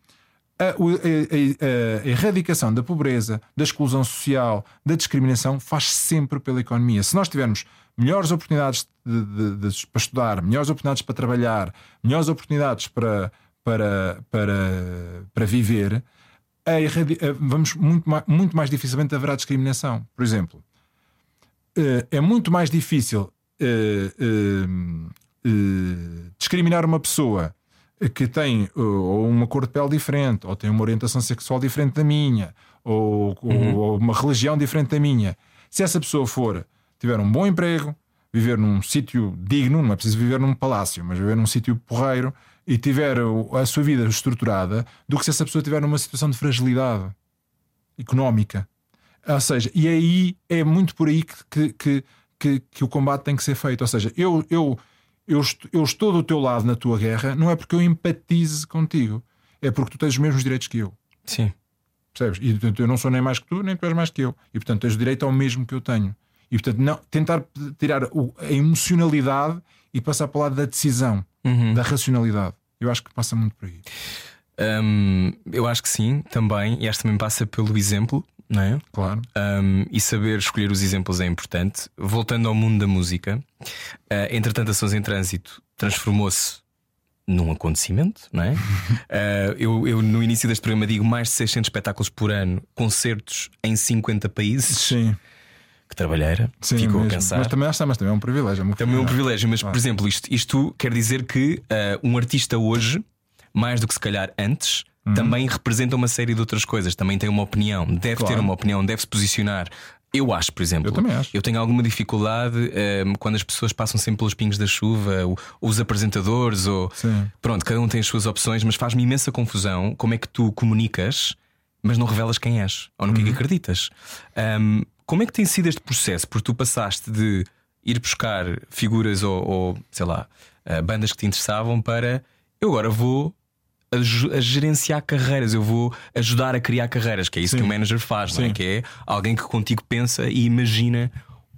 a erradicação da pobreza, da exclusão social, da discriminação faz sempre pela economia. Se nós tivermos melhores oportunidades para estudar, melhores oportunidades para trabalhar, melhores oportunidades para viver, vamos muito mais dificilmente haverá discriminação. Por exemplo, é muito mais difícil discriminar uma pessoa que tem ou uma cor de pele diferente, ou tem uma orientação sexual diferente da minha, ou uma religião diferente da minha. Se essa pessoa tiver um bom emprego, viver num sítio digno, não é preciso viver num palácio, mas viver num sítio porreiro, e tiver a sua vida estruturada, do que se essa pessoa estiver numa situação de fragilidade económica. Ou seja, e aí é muito por aí que o combate tem que ser feito. Ou seja, eu estou do teu lado na tua guerra, não é porque eu empatize contigo, é porque tu tens os mesmos direitos que eu. Sim. Percebes? E portanto eu não sou nem mais que tu, nem tu és mais que eu. E portanto tens o direito ao mesmo que eu tenho. E portanto tentar tirar a emocionalidade e passar para o lado da decisão, da racionalidade. Eu acho que passa muito por aí. Eu acho que sim, também. E acho que também passa pelo exemplo, não é? Claro. E saber escolher os exemplos é importante. Voltando ao mundo da música, entretanto a Sons em Trânsito transformou-se num acontecimento, não é? Eu no início deste programa digo mais de 600 espetáculos por ano, concertos em 50 países. Sim. Que trabalheira, sim, ficou mesmo. A pensar. Mas também é um privilégio. Também é um privilégio, mas por exemplo, isto quer dizer que um artista hoje, mais do que se calhar antes, também representa uma série de outras coisas. Também tem uma opinião, deve ter uma opinião, deve se posicionar. Eu acho, por exemplo, eu também acho. Eu tenho alguma dificuldade quando as pessoas passam sempre pelos pingos da chuva, ou os apresentadores, ou pronto, cada um tem as suas opções, mas faz-me imensa confusão como é que tu comunicas, mas não revelas quem és ou no que acreditas. Como é que tem sido este processo? Porque tu passaste de ir buscar figuras ou sei lá, bandas que te interessavam para eu agora vou a gerenciar carreiras, eu vou ajudar a criar carreiras, que é isso que o manager faz, não é? Que é alguém que contigo pensa e imagina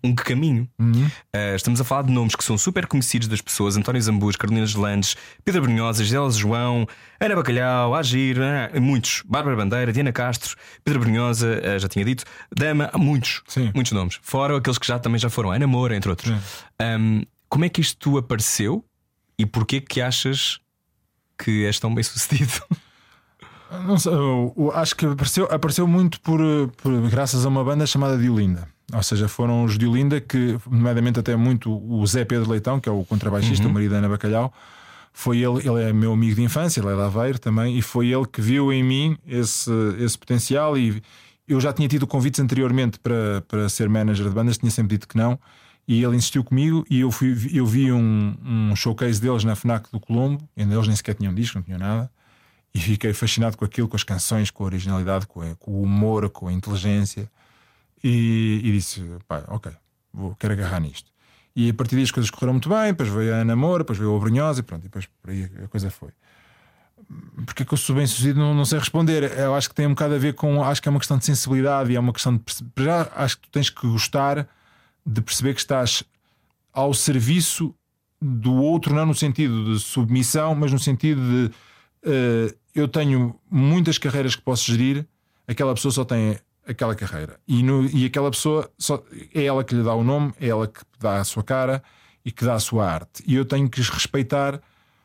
um caminho. Estamos a falar de nomes que são super conhecidos das pessoas: António Zambujo, Carolina Deslandes, Pedro Brunhosa, Gisela João, Ana Bacalhau, Agir, muitos, Bárbara Bandeira, Diana Castro, Pedro Brunhosa, já tinha dito, Dama, muitos nomes. Fora aqueles que também já foram, Ana Moura, entre outros. Como é que isto apareceu e porquê que achas que és tão bem sucedido? Não sei, eu acho que apareceu muito graças a uma banda chamada Diolinda. Ou seja, foram os Diolinda que, nomeadamente até muito o Zé Pedro Leitão, que é o contrabaixista, o marido da Ana Bacalhau. Foi ele é meu amigo de infância, ele é de Aveiro também, e foi ele que viu em mim esse potencial. E eu já tinha tido convites anteriormente para ser manager de bandas, tinha sempre dito que não. E ele insistiu comigo e eu vi um showcase deles na FNAC do Colombo. Ainda eles nem sequer tinham disco, não tinham nada. E fiquei fascinado com aquilo, com as canções, com a originalidade, com o humor, com a inteligência. E disse: pá, ok, quero agarrar nisto. E a partir daí as coisas correram muito bem. Depois veio a Ana Moura, depois veio o Brunhosa e pronto, e depois por aí a coisa foi. Porque é que eu sou bem sucedido? Não sei responder. Eu acho que tem um bocado a ver com. Acho que é uma questão de sensibilidade e é uma questão de. Já acho que tu tens que gostar de perceber que estás ao serviço do outro, não no sentido de submissão, mas no sentido de eu tenho muitas carreiras que posso gerir, aquela pessoa só tem aquela carreira e aquela pessoa é ela que lhe dá o nome, é ela que dá a sua cara e que dá a sua arte, e eu tenho que respeitar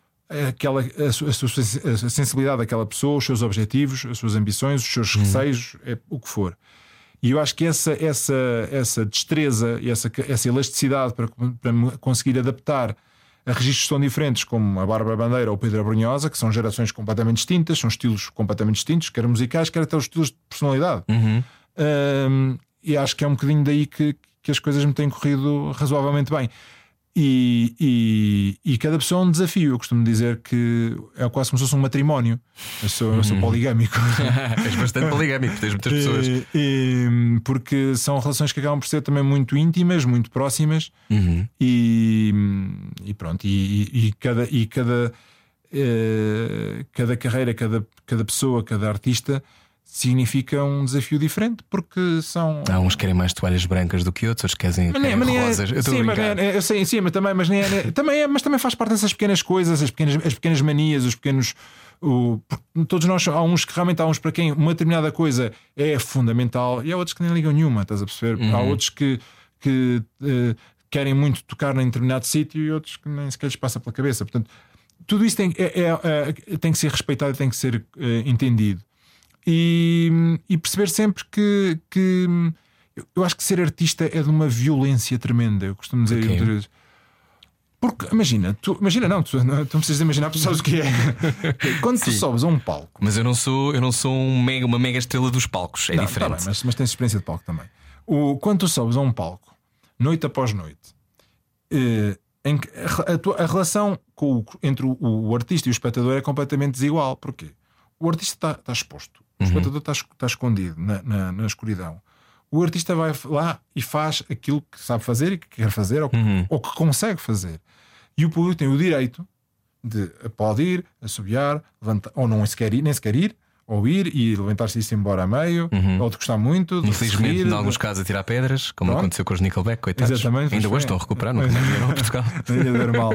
a sensibilidade daquela pessoa, os seus objetivos, as suas ambições, os seus receios, o que for. E eu acho que essa destreza e essa elasticidade para me conseguir adaptar a registros tão diferentes como a Bárbara Bandeira ou o Pedro Brunhosa, que são gerações completamente distintas, são estilos completamente distintos, quer musicais, quer até os estilos de personalidade. E acho que é um bocadinho daí que as coisas me têm corrido razoavelmente bem. E cada pessoa é um desafio. Eu costumo dizer que é quase como se fosse um matrimónio. Eu sou poligâmico. És bastante poligâmico, tens muitas pessoas. Porque são relações que acabam por ser também muito íntimas, muito próximas. E pronto. E cada carreira, cada pessoa, cada artista significa um desafio diferente, porque são. Há uns que querem mais toalhas brancas do que outros, querem rosas. Eu sei, sim, mas também faz parte dessas pequenas coisas, as pequenas manias, os pequenos. Todos nós, há uns para quem uma determinada coisa é fundamental e há outros que nem ligam nenhuma, estás a perceber? Há outros que querem muito tocar em determinado sítio e outros que nem sequer lhes passa pela cabeça. Portanto, tudo isso tem que ser respeitado e tem que ser entendido. E perceber sempre que eu acho que ser artista é de uma violência tremenda. Eu costumo dizer muitas vezes. Porque imagina, tu não precisas imaginar, tu sabes o que é. Quando tu sobes a um palco. Mas eu não sou uma mega estrela dos palcos, é diferente. Tá bem, mas tens experiência de palco também. Quando tu sobes a um palco, noite após noite, em que a relação entre o artista e o espectador é completamente desigual. Porquê? O artista está exposto, o espectador está escondido na escuridão. O artista vai lá e faz aquilo que sabe fazer e que quer fazer ou que consegue fazer. E o público tem o direito de aplaudir, assobiar, levantar, ou nem sequer ir, ou ir e levantar-se e ir embora a meio, ou de gostar muito. Infelizmente, em alguns casos, a tirar pedras, como aconteceu com os Nickelback, coitados. Exatamente, ainda hoje estão a recuperar, não vieram a Portugal. Ainda normal.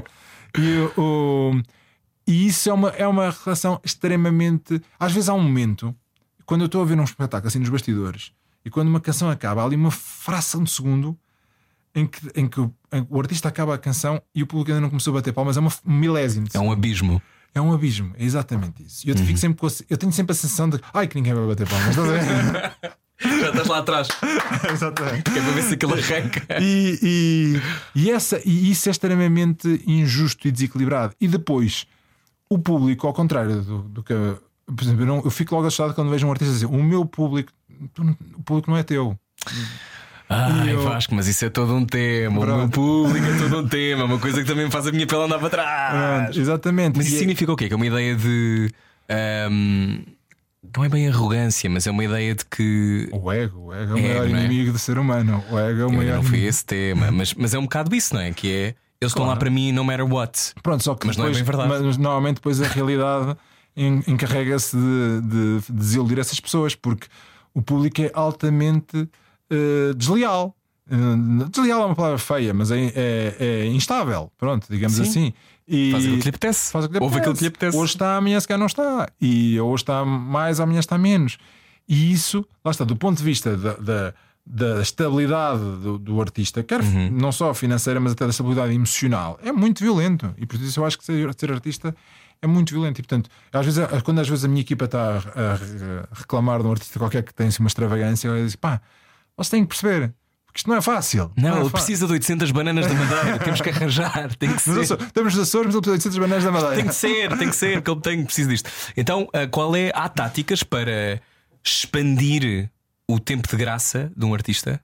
E isso é uma relação extremamente. Às vezes há um momento, quando eu estou a ver um espetáculo assim nos bastidores, e quando uma canção acaba, há ali uma fração de segundo em que o artista acaba a canção e o público ainda não começou a bater palmas. É um milésimo. É um abismo. É um abismo, é exatamente isso. E eu fico sempre eu tenho sempre a sensação de que ninguém vai bater palmas. Estás a ver? Já estás lá atrás. Exatamente. Que é para ver se aquilo arranca. E isso é extremamente injusto e desequilibrado. E depois, o público, ao contrário do que. Por exemplo, eu fico logo assustado quando vejo um artista dizer: o meu público, o público não é teu. Vasco, mas isso é todo um tema. Pronto. O meu público é todo um tema. Uma coisa que também me faz a minha pele andar para trás. Pronto, exatamente. Mas isso significa o quê? Que é uma ideia de. Não é bem arrogância, mas é uma ideia de que. O ego é o maior inimigo do ser humano. O ego é o maior. Não foi esse tema, mas é um bocado isso, não é? Que é. Eles estão lá para mim no matter what. Pronto, só que mas depois, não é bem verdade. Mas normalmente depois a realidade encarrega-se de desiludir essas pessoas, porque o público é altamente desleal. desleal é uma palavra feia, mas é instável, pronto, digamos assim. E faz aquilo que lhe apetece. Ouve aquilo que lhe apetece. Hoje está, amanhã se calhar não está. E hoje está mais, amanhã está menos. E isso, lá está, do ponto de vista da estabilidade do artista, quer não só financeira, mas até da estabilidade emocional, é muito violento. E por isso eu acho que ser artista é muito violento. E portanto, quando às vezes a minha equipa está a reclamar de um artista qualquer que tem assim, uma extravagância, eu digo: pá, vocês têm que perceber. Isto não é fácil. Não, ele precisa de 800 bananas da Madeira. Temos que arranjar. Tem que ser. Estamos nos Açores, mas ele precisa de 800 bananas da Madeira. Tem que ser, que ele precisa disto. Então, há táticas para expandir o tempo de graça de um artista?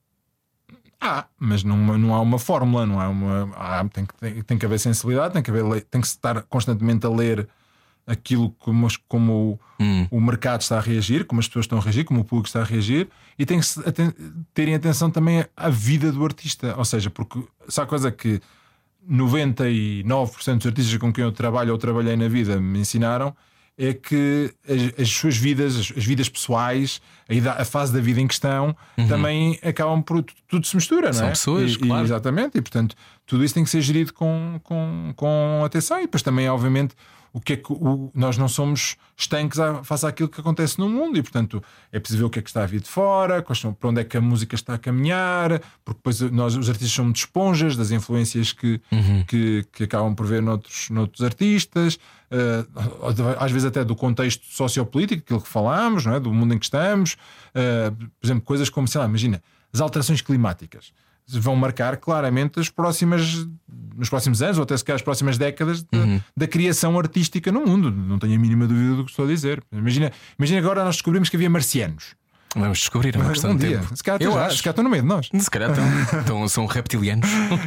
Mas não há uma fórmula, não há uma. Tem que haver sensibilidade, tem que estar constantemente a ler aquilo como o mercado está a reagir, como as pessoas estão a reagir, como o público está a reagir, e tem que terem atenção também à vida do artista. Ou seja, porque se há coisa que 99% dos artistas com quem eu trabalho ou trabalhei na vida me ensinaram, é que as suas vidas, as vidas pessoais, a fase da vida em questão, também acabam por tudo se mistura, não é? São pessoas, claro. Exatamente, e portanto tudo isso tem que ser gerido com atenção. E depois também, obviamente, nós não somos estanques face àquilo que acontece no mundo, e portanto é preciso ver o que é que está a vir de fora, para onde é que a música está a caminhar, porque depois nós, os artistas, somos de esponjas das influências que acabam por ver noutros artistas, às vezes até do contexto sociopolítico, aquilo que falámos, não é? Do mundo em que estamos, por exemplo, coisas como, sei lá, imagina, as alterações climáticas vão marcar claramente nos próximos anos, ou até sequer as próximas décadas da criação artística no mundo. Não tenho a mínima dúvida do que estou a dizer. Imagina agora nós descobrimos que havia marcianos. Vamos descobrir, é uma questão de tempo. Se calhar estão no meio de nós. Se calhar são reptilianos.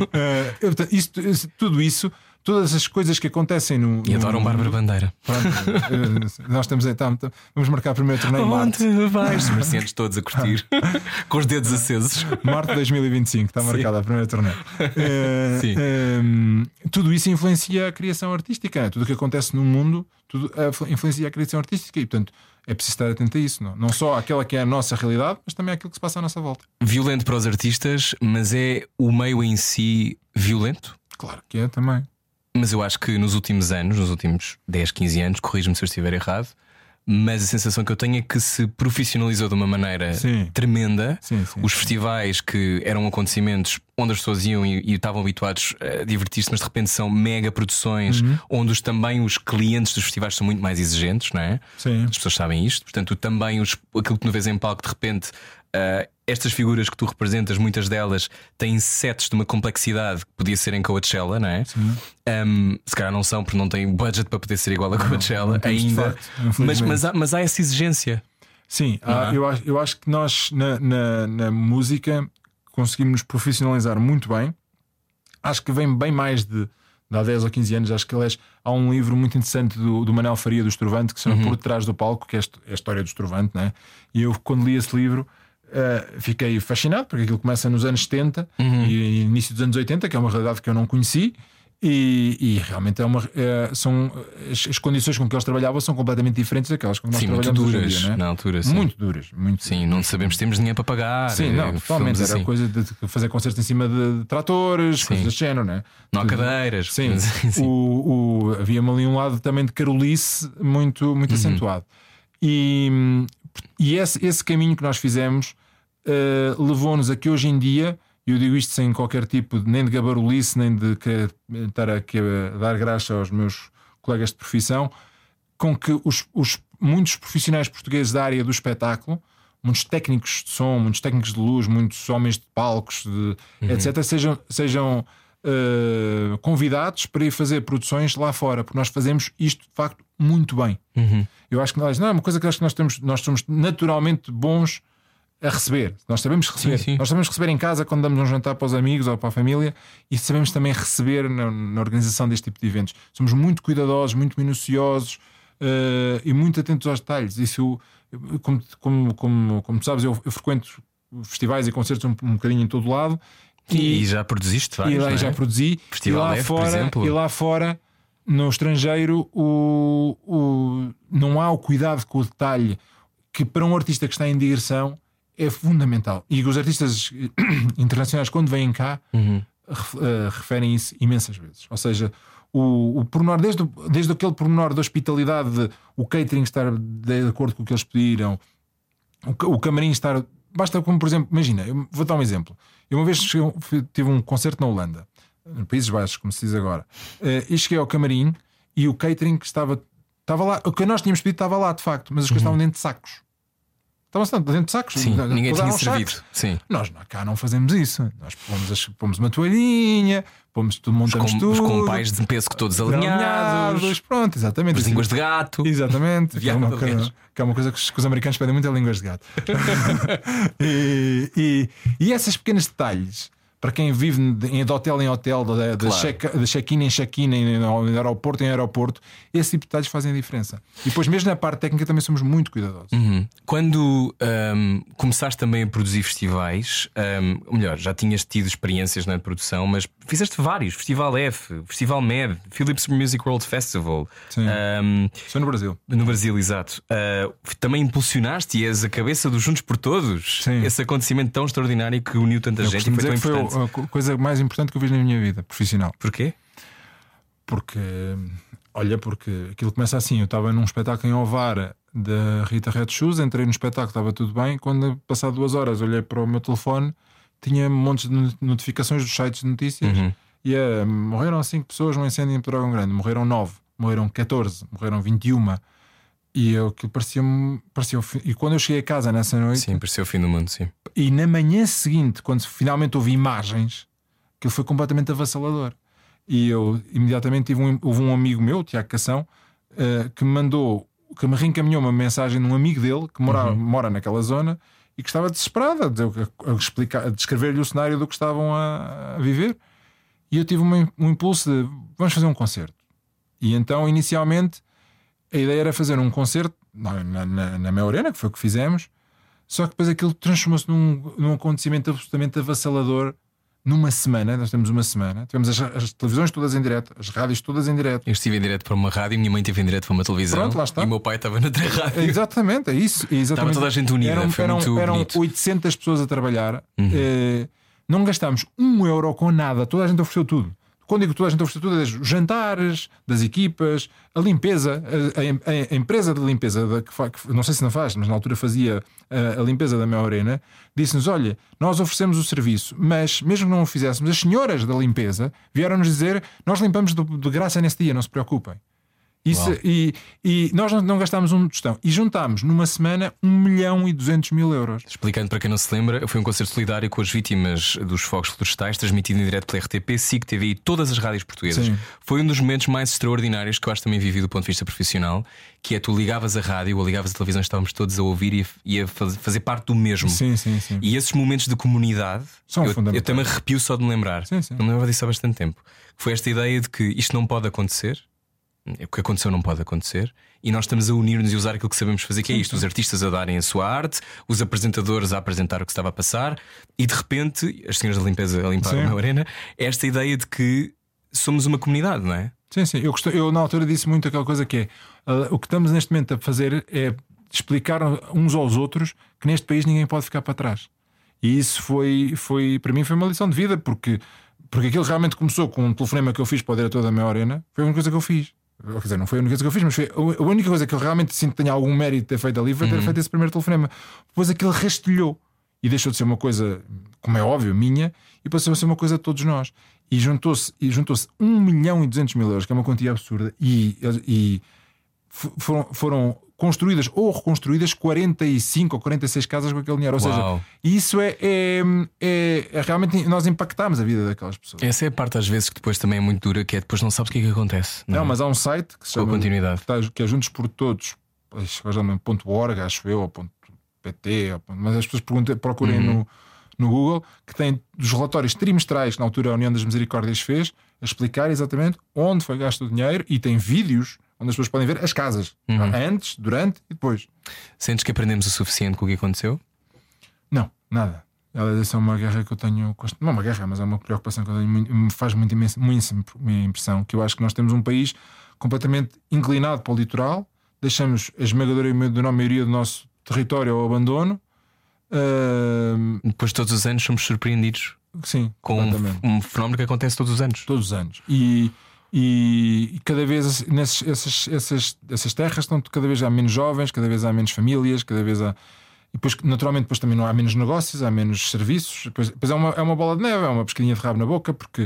Tudo isso, todas as coisas que acontecem e adoram Bárbara Bandeira. Pronto, nós vamos marcar o primeiro torneio em Marte. Onde vais? Os marcianos todos a curtir, com os dedos acesos. Marte 2025 está marcada a primeira torneio. Tudo isso influencia a criação artística. Tudo o que acontece no mundo influencia a criação artística, e portanto é preciso estar atento a isso, não só àquela que é a nossa realidade, mas também àquilo que se passa à nossa volta. Violento para os artistas, mas é o meio em si violento? Claro que é também. Mas eu acho que nos últimos 10, 15 anos, corrijo-me se eu estiver errado, mas a sensação que eu tenho é que se profissionalizou de uma maneira tremenda. Sim. Os festivais, que eram acontecimentos onde as pessoas iam e estavam habituados a divertir-se, mas de repente são mega produções, onde também os clientes dos festivais são muito mais exigentes, não é? Sim. As pessoas sabem isto. Portanto, também aquilo que tu vês em palco, de repente, estas figuras que tu representas, muitas delas têm sets de uma complexidade que podia ser em Coachella, não é? Se calhar não são, porque não têm budget para poder ser igual a Coachella ainda. Mas há essa exigência. Sim, eu acho que nós na música conseguimos nos profissionalizar muito bem. Acho que vem bem mais de há 10 ou 15 anos. Acho que, aliás, há um livro muito interessante do Manel Faria, do Estrovante, que se chama Por Detrás do Palco, que é a história do Estrovante, não é? E eu, quando li esse livro, fiquei fascinado, porque aquilo começa nos anos 70 e início dos anos 80, que é uma realidade que eu não conheci. E realmente são as condições com que eles trabalhavam são completamente diferentes daquelas com que nós trabalhamos muito duras, hoje em dia, não é? Na altura, muito duras. Sim, não sabemos se temos dinheiro para pagar. Sim, não, totalmente. Era coisa de fazer concertos em cima de tratores, coisas desse género, não é? Não há cadeiras. Sim, havia-me ali um lado também de carolice muito acentuado. E esse caminho que nós fizemos levou-nos a que hoje em dia, e eu digo isto sem qualquer tipo nem de gabarulice, nem de estar aqui a dar graça aos meus colegas de profissão, com que muitos profissionais portugueses da área do espetáculo, muitos técnicos de som, muitos técnicos de luz, muitos homens de palcos, etc., sejam convidados para ir fazer produções lá fora, porque nós fazemos isto de facto muito bem. Eu acho que não é uma coisa que acho que nós somos naturalmente bons a receber. Nós sabemos receber. Sim. Nós sabemos receber em casa quando damos um jantar para os amigos ou para a família, e sabemos também receber na organização deste tipo de eventos. Somos muito cuidadosos, muito minuciosos e muito atentos aos detalhes. Isso, como tu sabes, eu frequento festivais e concertos um bocadinho em todo lado. E já produziste vários, não é? Já produzi. Festival Leve, por exemplo. E lá fora, no estrangeiro, não há o cuidado com o detalhe que para um artista que está em digressão é fundamental. E os artistas internacionais, quando vêm cá, referem isso imensas vezes. Ou seja, o pormenor, desde aquele pormenor da hospitalidade, o catering estar de acordo com o que eles pediram, o camarim estar. Basta, como por exemplo, imagina, eu vou dar um exemplo. Eu uma vez tive um concerto na Holanda, nos Países Baixos, como se diz agora, e cheguei ao camarim e o catering que estava lá, o que nós tínhamos pedido estava lá de facto, mas as coisas estavam dentro de sacos. Estavam dentro de sacos. Sim, ninguém tinha servido. Sim. Nós cá não fazemos isso. Nós pomos uma toalhinha, montamos tudo. Os compais de pesco todos alinhados. Pronto, exatamente. As línguas de gato. Exatamente. Que é uma coisa que os americanos pedem muito, é línguas de gato. e esses pequenos detalhes, para quem vive de hotel em hotel, de check-in em check-in, em aeroporto em aeroporto, esse tipo de detalhes fazem a diferença. E depois, mesmo na parte técnica, também somos muito cuidadosos. Quando começaste também a produzir festivais, ou melhor, já tinhas tido experiências na produção, mas fizeste vários: Festival F, Festival MED, Philips Music World Festival. Sim. Só no Brasil. No Brasil, exato. Também impulsionaste e és a cabeça do Juntos por Todos. Sim. Esse acontecimento tão extraordinário que uniu tanta gente e foi tão importante. Foi a coisa mais importante que eu fiz na minha vida profissional. Porquê? Porque aquilo começa assim. Eu estava num espetáculo em Ovar da Rita Red Shoes, entrei no espetáculo, estava tudo bem. Quando passado 2 horas olhei para o meu telefone, tinha montes de notificações dos sites de notícias. E morreram 5 pessoas num incêndio em Pedrógão Grande, morreram 9, morreram 14, morreram 21. E aquilo parecia-me. E quando eu cheguei a casa nessa noite. Sim, parecia o fim do mundo, sim. E na manhã seguinte, quando finalmente houve imagens, aquilo foi completamente avassalador. E eu imediatamente houve um amigo meu, Tiago Cação, que me reencaminhou uma mensagem de um amigo dele que mora naquela zona e que estava desesperado a descrever-lhe o cenário do que estavam a viver. E eu tive um impulso de vamos fazer um concerto. E então, inicialmente, a ideia era fazer um concerto na Mel Arena, que foi o que fizemos, só que depois aquilo transformou-se num acontecimento absolutamente avassalador. Numa semana, nós temos uma semana, tivemos as televisões todas em direto, as rádios todas em direto. Eu estive em direto para uma rádio, minha mãe esteve em direto para uma televisão. Pronto, lá está. E o meu pai estava na outra rádio. Exatamente, é isso. Exatamente. Estava toda a gente unida. Eram 800 pessoas a trabalhar. Não gastámos €1 com nada, toda a gente ofereceu tudo. Quando digo toda a gente ofereceu tudo, é os jantares das equipas, a limpeza, a empresa de limpeza, que não sei se não faz, mas na altura fazia a limpeza da Mel Arena, disse-nos: olha, nós oferecemos o serviço, mas mesmo que não o fizéssemos, as senhoras da limpeza vieram-nos dizer: nós limpamos de graça nesse dia, não se preocupem. Isso, e nós não gastámos um tostão. E juntámos numa semana 1.200.000 euros. Explicando para quem não se lembra, foi um concerto solidário com as vítimas dos fogos florestais, transmitido em direto pela RTP, SIC, TV e todas as rádios portuguesas. Sim. Foi um dos momentos mais extraordinários que eu acho também vivi do ponto de vista profissional, que é tu ligavas a rádio ou ligavas a televisão, estávamos todos a ouvir e a fazer parte do mesmo. Sim. E esses momentos de comunidade são eu também arrepio só de me lembrar. Sim. Não me lembrava disso há bastante tempo. Foi esta ideia de que isto não pode acontecer. O que aconteceu não pode acontecer. E nós estamos a unir-nos e usar aquilo que sabemos fazer, que é isto: os artistas a darem a sua arte, os apresentadores a apresentar o que estava a passar, e de repente as senhoras da limpeza a limpar a arena. Esta ideia de que somos uma comunidade, não é? Sim. Eu na altura disse muito aquela coisa que é o que estamos neste momento a fazer é explicar uns aos outros que neste país ninguém pode ficar para trás. E isso foi para mim foi uma lição de vida, porque aquilo realmente começou com um telefonema que eu fiz para o diretor da Mel Arena. Foi a única coisa que eu fiz. Quer dizer, não foi a única coisa que eu fiz, mas foi a única coisa que eu realmente sinto que tenha algum mérito de ter feito ali foi ter feito esse primeiro telefonema. Depois aquilo rastelhou e deixou de ser uma coisa, como é óbvio, minha, e passou a ser uma coisa de todos nós. E juntou-se 1.200.000 euros, que é uma quantia absurda, e foram construídas ou reconstruídas 45 ou 46 casas com aquele dinheiro. Ou seja, isso é realmente, nós impactamos a vida daquelas pessoas. Essa é a parte às vezes que depois também é muito dura, que é depois não sabes o que é que acontece. Não, mas há um site que se chama continuidade, que é Juntos por Todos, .org, acho eu, ou .pt, mas as pessoas procurem no Google, que tem dos relatórios trimestrais que na altura a União das Misericórdias fez, a explicar exatamente onde foi gasto o dinheiro, e tem vídeos onde as pessoas podem ver as casas, antes, durante e depois. Sentes que aprendemos o suficiente com o que aconteceu? Não, nada. Essa é uma guerra que eu tenho. Não é uma guerra, mas é uma preocupação que eu tenho. Me faz muita impressão que eu acho que nós temos um país completamente inclinado para o litoral, deixamos a esmagadora maioria do nosso território ao abandono, Depois todos os anos somos surpreendidos Sim, com um fenómeno que acontece todos os anos. todos os anos. E cada vez essas terras estão cada vez há menos jovens, cada vez há menos famílias, cada vez há. E depois, naturalmente, depois também não há menos negócios, há menos serviços. Depois é uma bola de neve, é uma pescadinha de rabo na boca, porque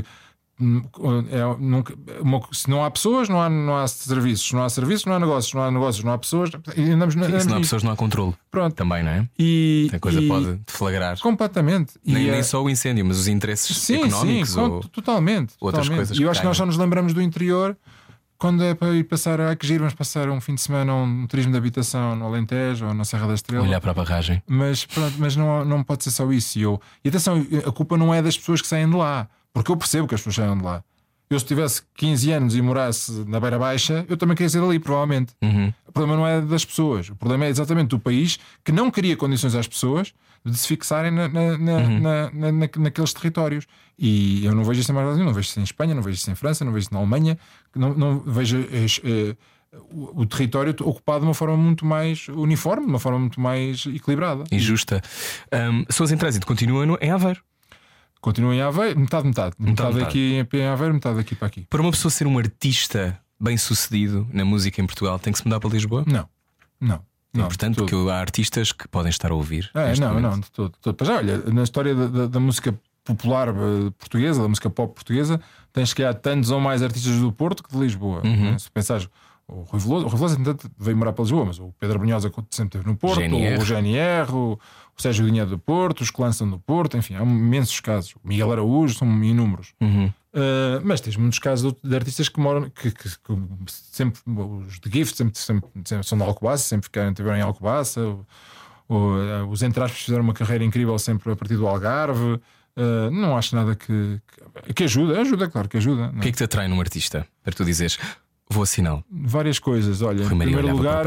se não há pessoas, não há serviços, não há serviços, não há negócios, não há negócios, não há pessoas. E andamos, Se não há pessoas, não há controle. Pronto. Também, não é? A coisa pode deflagrar. Completamente. Nem só o incêndio, mas os interesses económicos ou totalmente. outras coisas. E eu acho que nós só nos lembramos do interior quando é para ir passar, que giro, vamos passar um fim de semana um turismo de habitação no Alentejo ou na Serra da Estrela. Olhar para a barragem. Mas não pode ser só isso. E atenção, a culpa não é das pessoas que saem de lá, porque eu percebo que as pessoas saem de lá. Eu, se tivesse 15 anos e morasse na Beira Baixa, eu também queria sair dali, provavelmente. O problema não é das pessoas, o problema é exatamente do país que não cria condições às pessoas de se fixarem naqueles territórios. E eu não vejo isso em mais lado nenhum. Não vejo isso em Espanha, não vejo isso em França, não vejo isso na Alemanha. Não vejo o território ocupado de uma forma muito mais uniforme, de uma forma muito mais equilibrada e justa. Sousa em Trânsito continua em Aveiro. Continua em Aveiro, metade aqui em Aveiro, metade aqui para aqui. Para uma pessoa ser um artista bem sucedido na música em Portugal, tem que se mudar para Lisboa? Não. É importante porque há artistas que podem estar a ouvir. Não, de todo. Já, olha, na história da música popular portuguesa, da música pop portuguesa, tens que há tantos ou mais artistas do Porto que de Lisboa. Se pensares, o Rui Veloso, entretanto, veio morar para Lisboa, mas o Pedro Brunhosa sempre esteve no Porto, o GNR, o Sérgio Godinho do Porto, os Clã são do Porto, enfim, há imensos casos. O Miguel Araújo, são inúmeros. Mas tens muitos casos de artistas que moram, que sempre, os de Gift sempre são de Alcobaça, sempre tiveram em Alcobaça. Os Entre Aspas fizeram uma carreira incrível sempre a partir do Algarve. Não acho nada que ajuda, claro que ajuda. O que é que te atrai num artista? Para tu dizeres, vou assinar. Várias coisas. Olha, em primeiro lugar,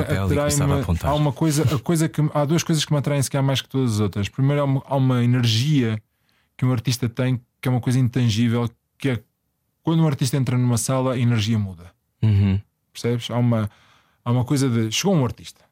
há duas coisas que me atraem, se calhar mais que todas as outras. Primeiro, há uma energia que um artista tem, que é uma coisa intangível, que é quando um artista entra numa sala, a energia muda. Percebes? Há uma coisa de chegou um artista.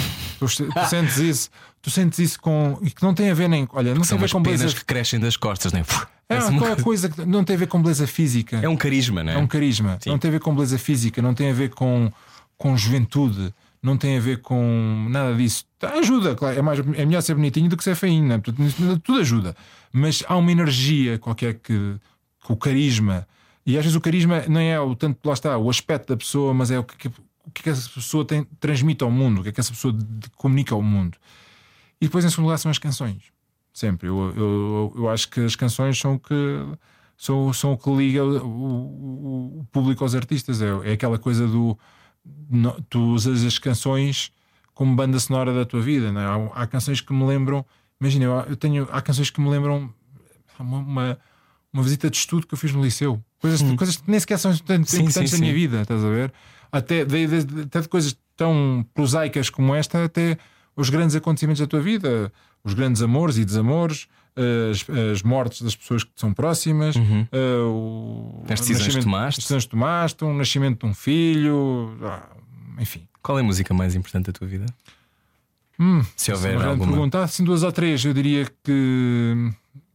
Tu sentes isso com. E que não tem a ver nem. Olha, não tem a ver com beleza. Que crescem das costas, nem. Qualquer coisa que não tem a ver com beleza física. É um carisma, não é? É um carisma. Sim. Não tem a ver com beleza física, não tem a ver com juventude, não tem a ver com nada disso. Ajuda, claro. É melhor ser bonitinho do que ser feinho, não é? Tudo ajuda. Mas há uma energia qualquer que o carisma. E às vezes o carisma não é lá está, o aspecto da pessoa, mas é o que essa pessoa transmite ao mundo, o que é que essa pessoa comunica ao mundo. E depois, em segundo lugar, são as canções. Sempre. Eu acho que as canções são o que liga o público aos artistas. É aquela coisa do. Tu usas as canções como banda sonora da tua vida. Não é? Há canções que me lembram. Imagina, há canções que me lembram uma visita de estudo que eu fiz no liceu. Coisas que nem sequer são importantes na minha vida, estás a ver? Até de coisas tão prosaicas como esta, até os grandes acontecimentos da tua vida, os grandes amores e desamores, as mortes das pessoas que te são próximas, as decisões que tomaste, o nascimento de um filho, enfim. Qual é a música mais importante da tua vida? Se houver alguma pergunta, assim, 2 ou 3, eu diria que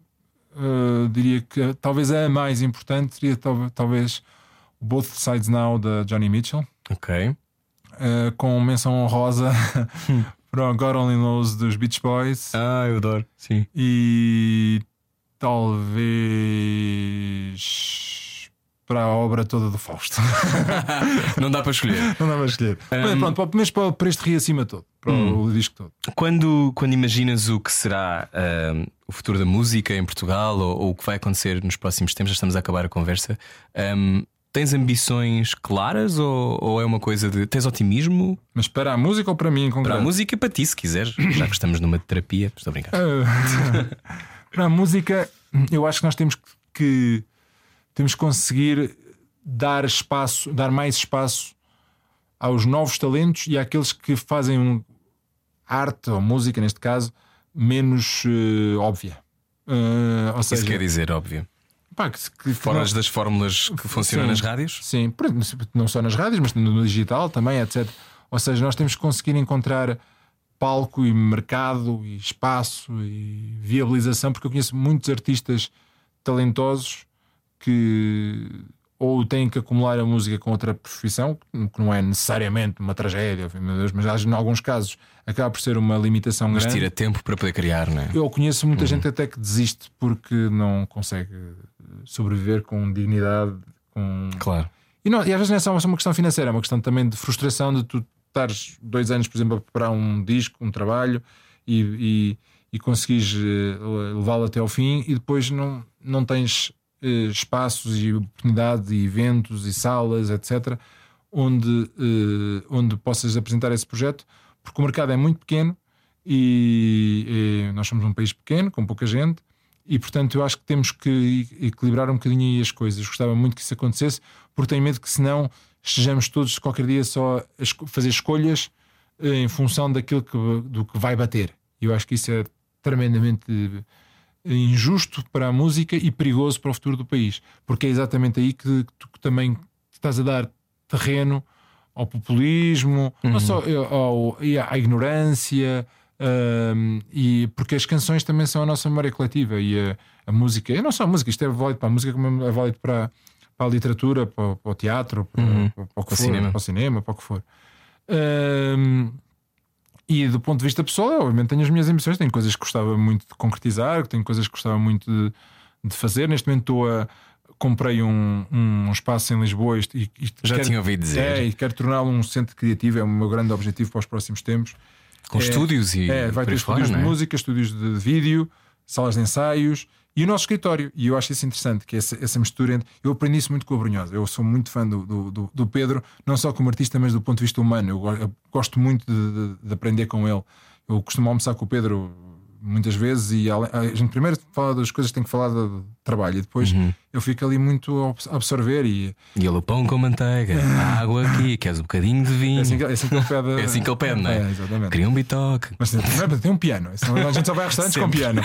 talvez a mais importante seria talvez Both Sides Now da Johnny Mitchell. Ok. Com menção honrosa para God Only Knows dos Beach Boys. Eu adoro, sim. E talvez para a obra toda do Fausto. Não dá para escolher. Mas para este rio acima todo, para o disco todo. Quando imaginas o que será o futuro da música em Portugal ou o que vai acontecer nos próximos tempos, já estamos a acabar a conversa, tens ambições claras ou é uma coisa de. Tens otimismo? Mas para a música ou para mim em concreto? Para a música e para ti, se quiseres, já que estamos numa terapia. Estou a brincar. Para a música, eu acho que nós temos que conseguir dar mais espaço aos novos talentos e àqueles que fazem arte ou música, neste caso, menos óbvia. Ou seja, isso quer dizer óbvio? Fora das fórmulas que funcionam nas rádios? Sim, não só nas rádios, mas no digital também, etc. Ou seja, nós temos que conseguir encontrar palco e mercado e espaço e viabilização, porque eu conheço muitos artistas talentosos que ou têm que acumular a música com outra profissão, que não é necessariamente uma tragédia, meu Deus, mas em alguns casos acaba por ser uma limitação grande. Mas tira tempo para poder criar, não é? Eu conheço muita gente até que desiste porque não consegue sobreviver com dignidade. Claro. E às vezes não é só uma questão financeira, é uma questão também de frustração de tu estares 2 anos, por exemplo, a preparar um disco, um trabalho e conseguires levá-lo até ao fim e depois não tens espaços e oportunidades e eventos e salas, etc., onde possas apresentar esse projeto, porque o mercado é muito pequeno e nós somos um país pequeno, com pouca gente, e portanto eu acho que temos que equilibrar um bocadinho aí as coisas. Gostava muito que isso acontecesse, porque tenho medo que senão estejamos todos qualquer dia só a fazer escolhas em função do que vai bater. E eu acho que isso é tremendamente injusto para a música e perigoso para o futuro do país, porque é exatamente aí que tu também estás a dar terreno ao populismo, não só à ignorância, e porque as canções também são a nossa memória coletiva e a música, e não só a música, isto é válido para a música como é válido para a literatura, para o teatro, para o cinema, para o que for. E do ponto de vista pessoal, eu, obviamente tenho as minhas ambições, tenho coisas que gostava muito de concretizar, tenho coisas que gostava muito de fazer. Neste momento comprei um espaço em Lisboa e já tinha ouvido dizer. E quero torná-lo um centro criativo, é o meu grande objetivo para os próximos tempos. Com estúdios e vai ter estúdios de música, estúdios de vídeo, salas de ensaios e o nosso escritório. E eu acho isso interessante, que essa mistura entre... Eu aprendi isso muito com a Brunhosa. Eu sou muito fã do Pedro, não só como artista, mas do ponto de vista humano. Eu gosto muito de aprender com ele. Eu costumo almoçar com o Pedro muitas vezes e a gente primeiro fala das coisas que tem que falar de trabalho e depois eu fico ali muito a absorver e ele o pão com manteiga, a água aqui, queres um bocadinho de vinho. É assim que ele pede. É assim que ele pede, não é? Exatamente. Queria um bitoque. Mas tem um piano. A gente só vai a restaurantes com piano.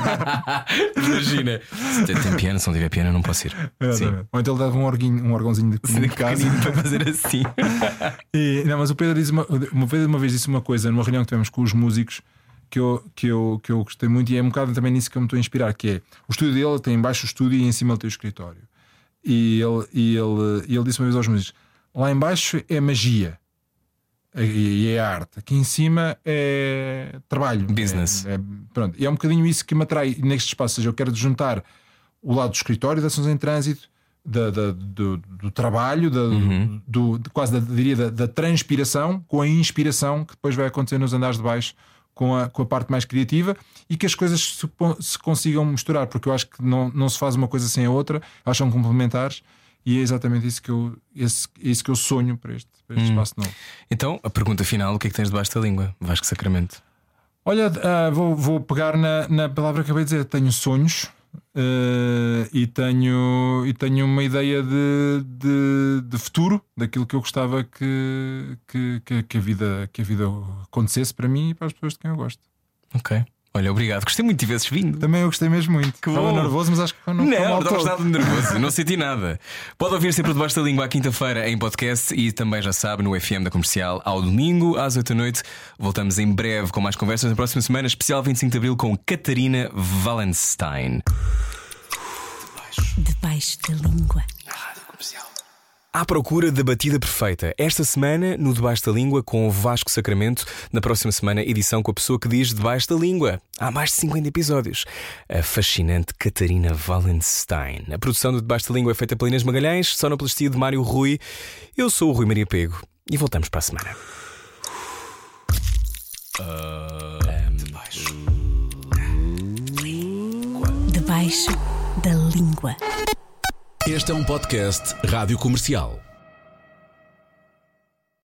Imagina, tem piano, se não tiver piano eu não posso ir. Ou então ele dava um órgãozinho de casa para fazer assim. Mas o Pedro uma vez disse uma coisa numa reunião que tivemos com os músicos que eu gostei muito, e é um bocado também nisso que eu me estou a inspirar, que é o estúdio dele tem embaixo o estúdio e em cima ele tem o escritório. E ele disse uma vez aos músicos: lá embaixo é magia e é arte, aqui em cima é trabalho, business. Pronto. E é um bocadinho isso que me atrai neste espaço. Ou seja, eu quero juntar o lado do escritório, das ações em trânsito, do trabalho, quase diria da transpiração com a inspiração que depois vai acontecer nos andares de baixo, com a parte mais criativa, e que as coisas se consigam misturar, porque eu acho que não se faz uma coisa sem a outra, elas são complementares, e é exatamente isso que eu sonho para este espaço novo. Então, a pergunta final: o que é que tens debaixo da língua, Vasco Sacramento? Olha, vou pegar na palavra que acabei de dizer. Tenho sonhos. E tenho uma ideia de futuro, daquilo que eu gostava que a vida acontecesse para mim e para as pessoas de quem eu gosto. Ok. Olha, obrigado. Gostei muito de tivesses vindo. Também eu gostei mesmo muito. Estava nervoso, mas acho que não estava nada nervoso. Não senti nada. Pode ouvir sempre debaixo da língua à quinta-feira em podcast e também, já sabe, no FM da Comercial ao domingo às 8 da noite. Voltamos em breve com mais conversas na próxima semana, especial 25 de Abril com Catarina Wallenstein. Debaixo da língua. Na Rádio Comercial. À procura da batida perfeita. Esta semana, no Debaixo da Língua, com o Vasco Sacramento. Na próxima semana, edição com a pessoa que diz Debaixo da Língua. Há mais de 50 episódios. A fascinante Catarina Wallenstein. A produção do Debaixo da Língua é feita pela Inês Magalhães, sonoplastia de Mário Rui. Eu sou o Rui Maria Pego e voltamos para a semana. Debaixo da língua. Este é um podcast Rádio Comercial.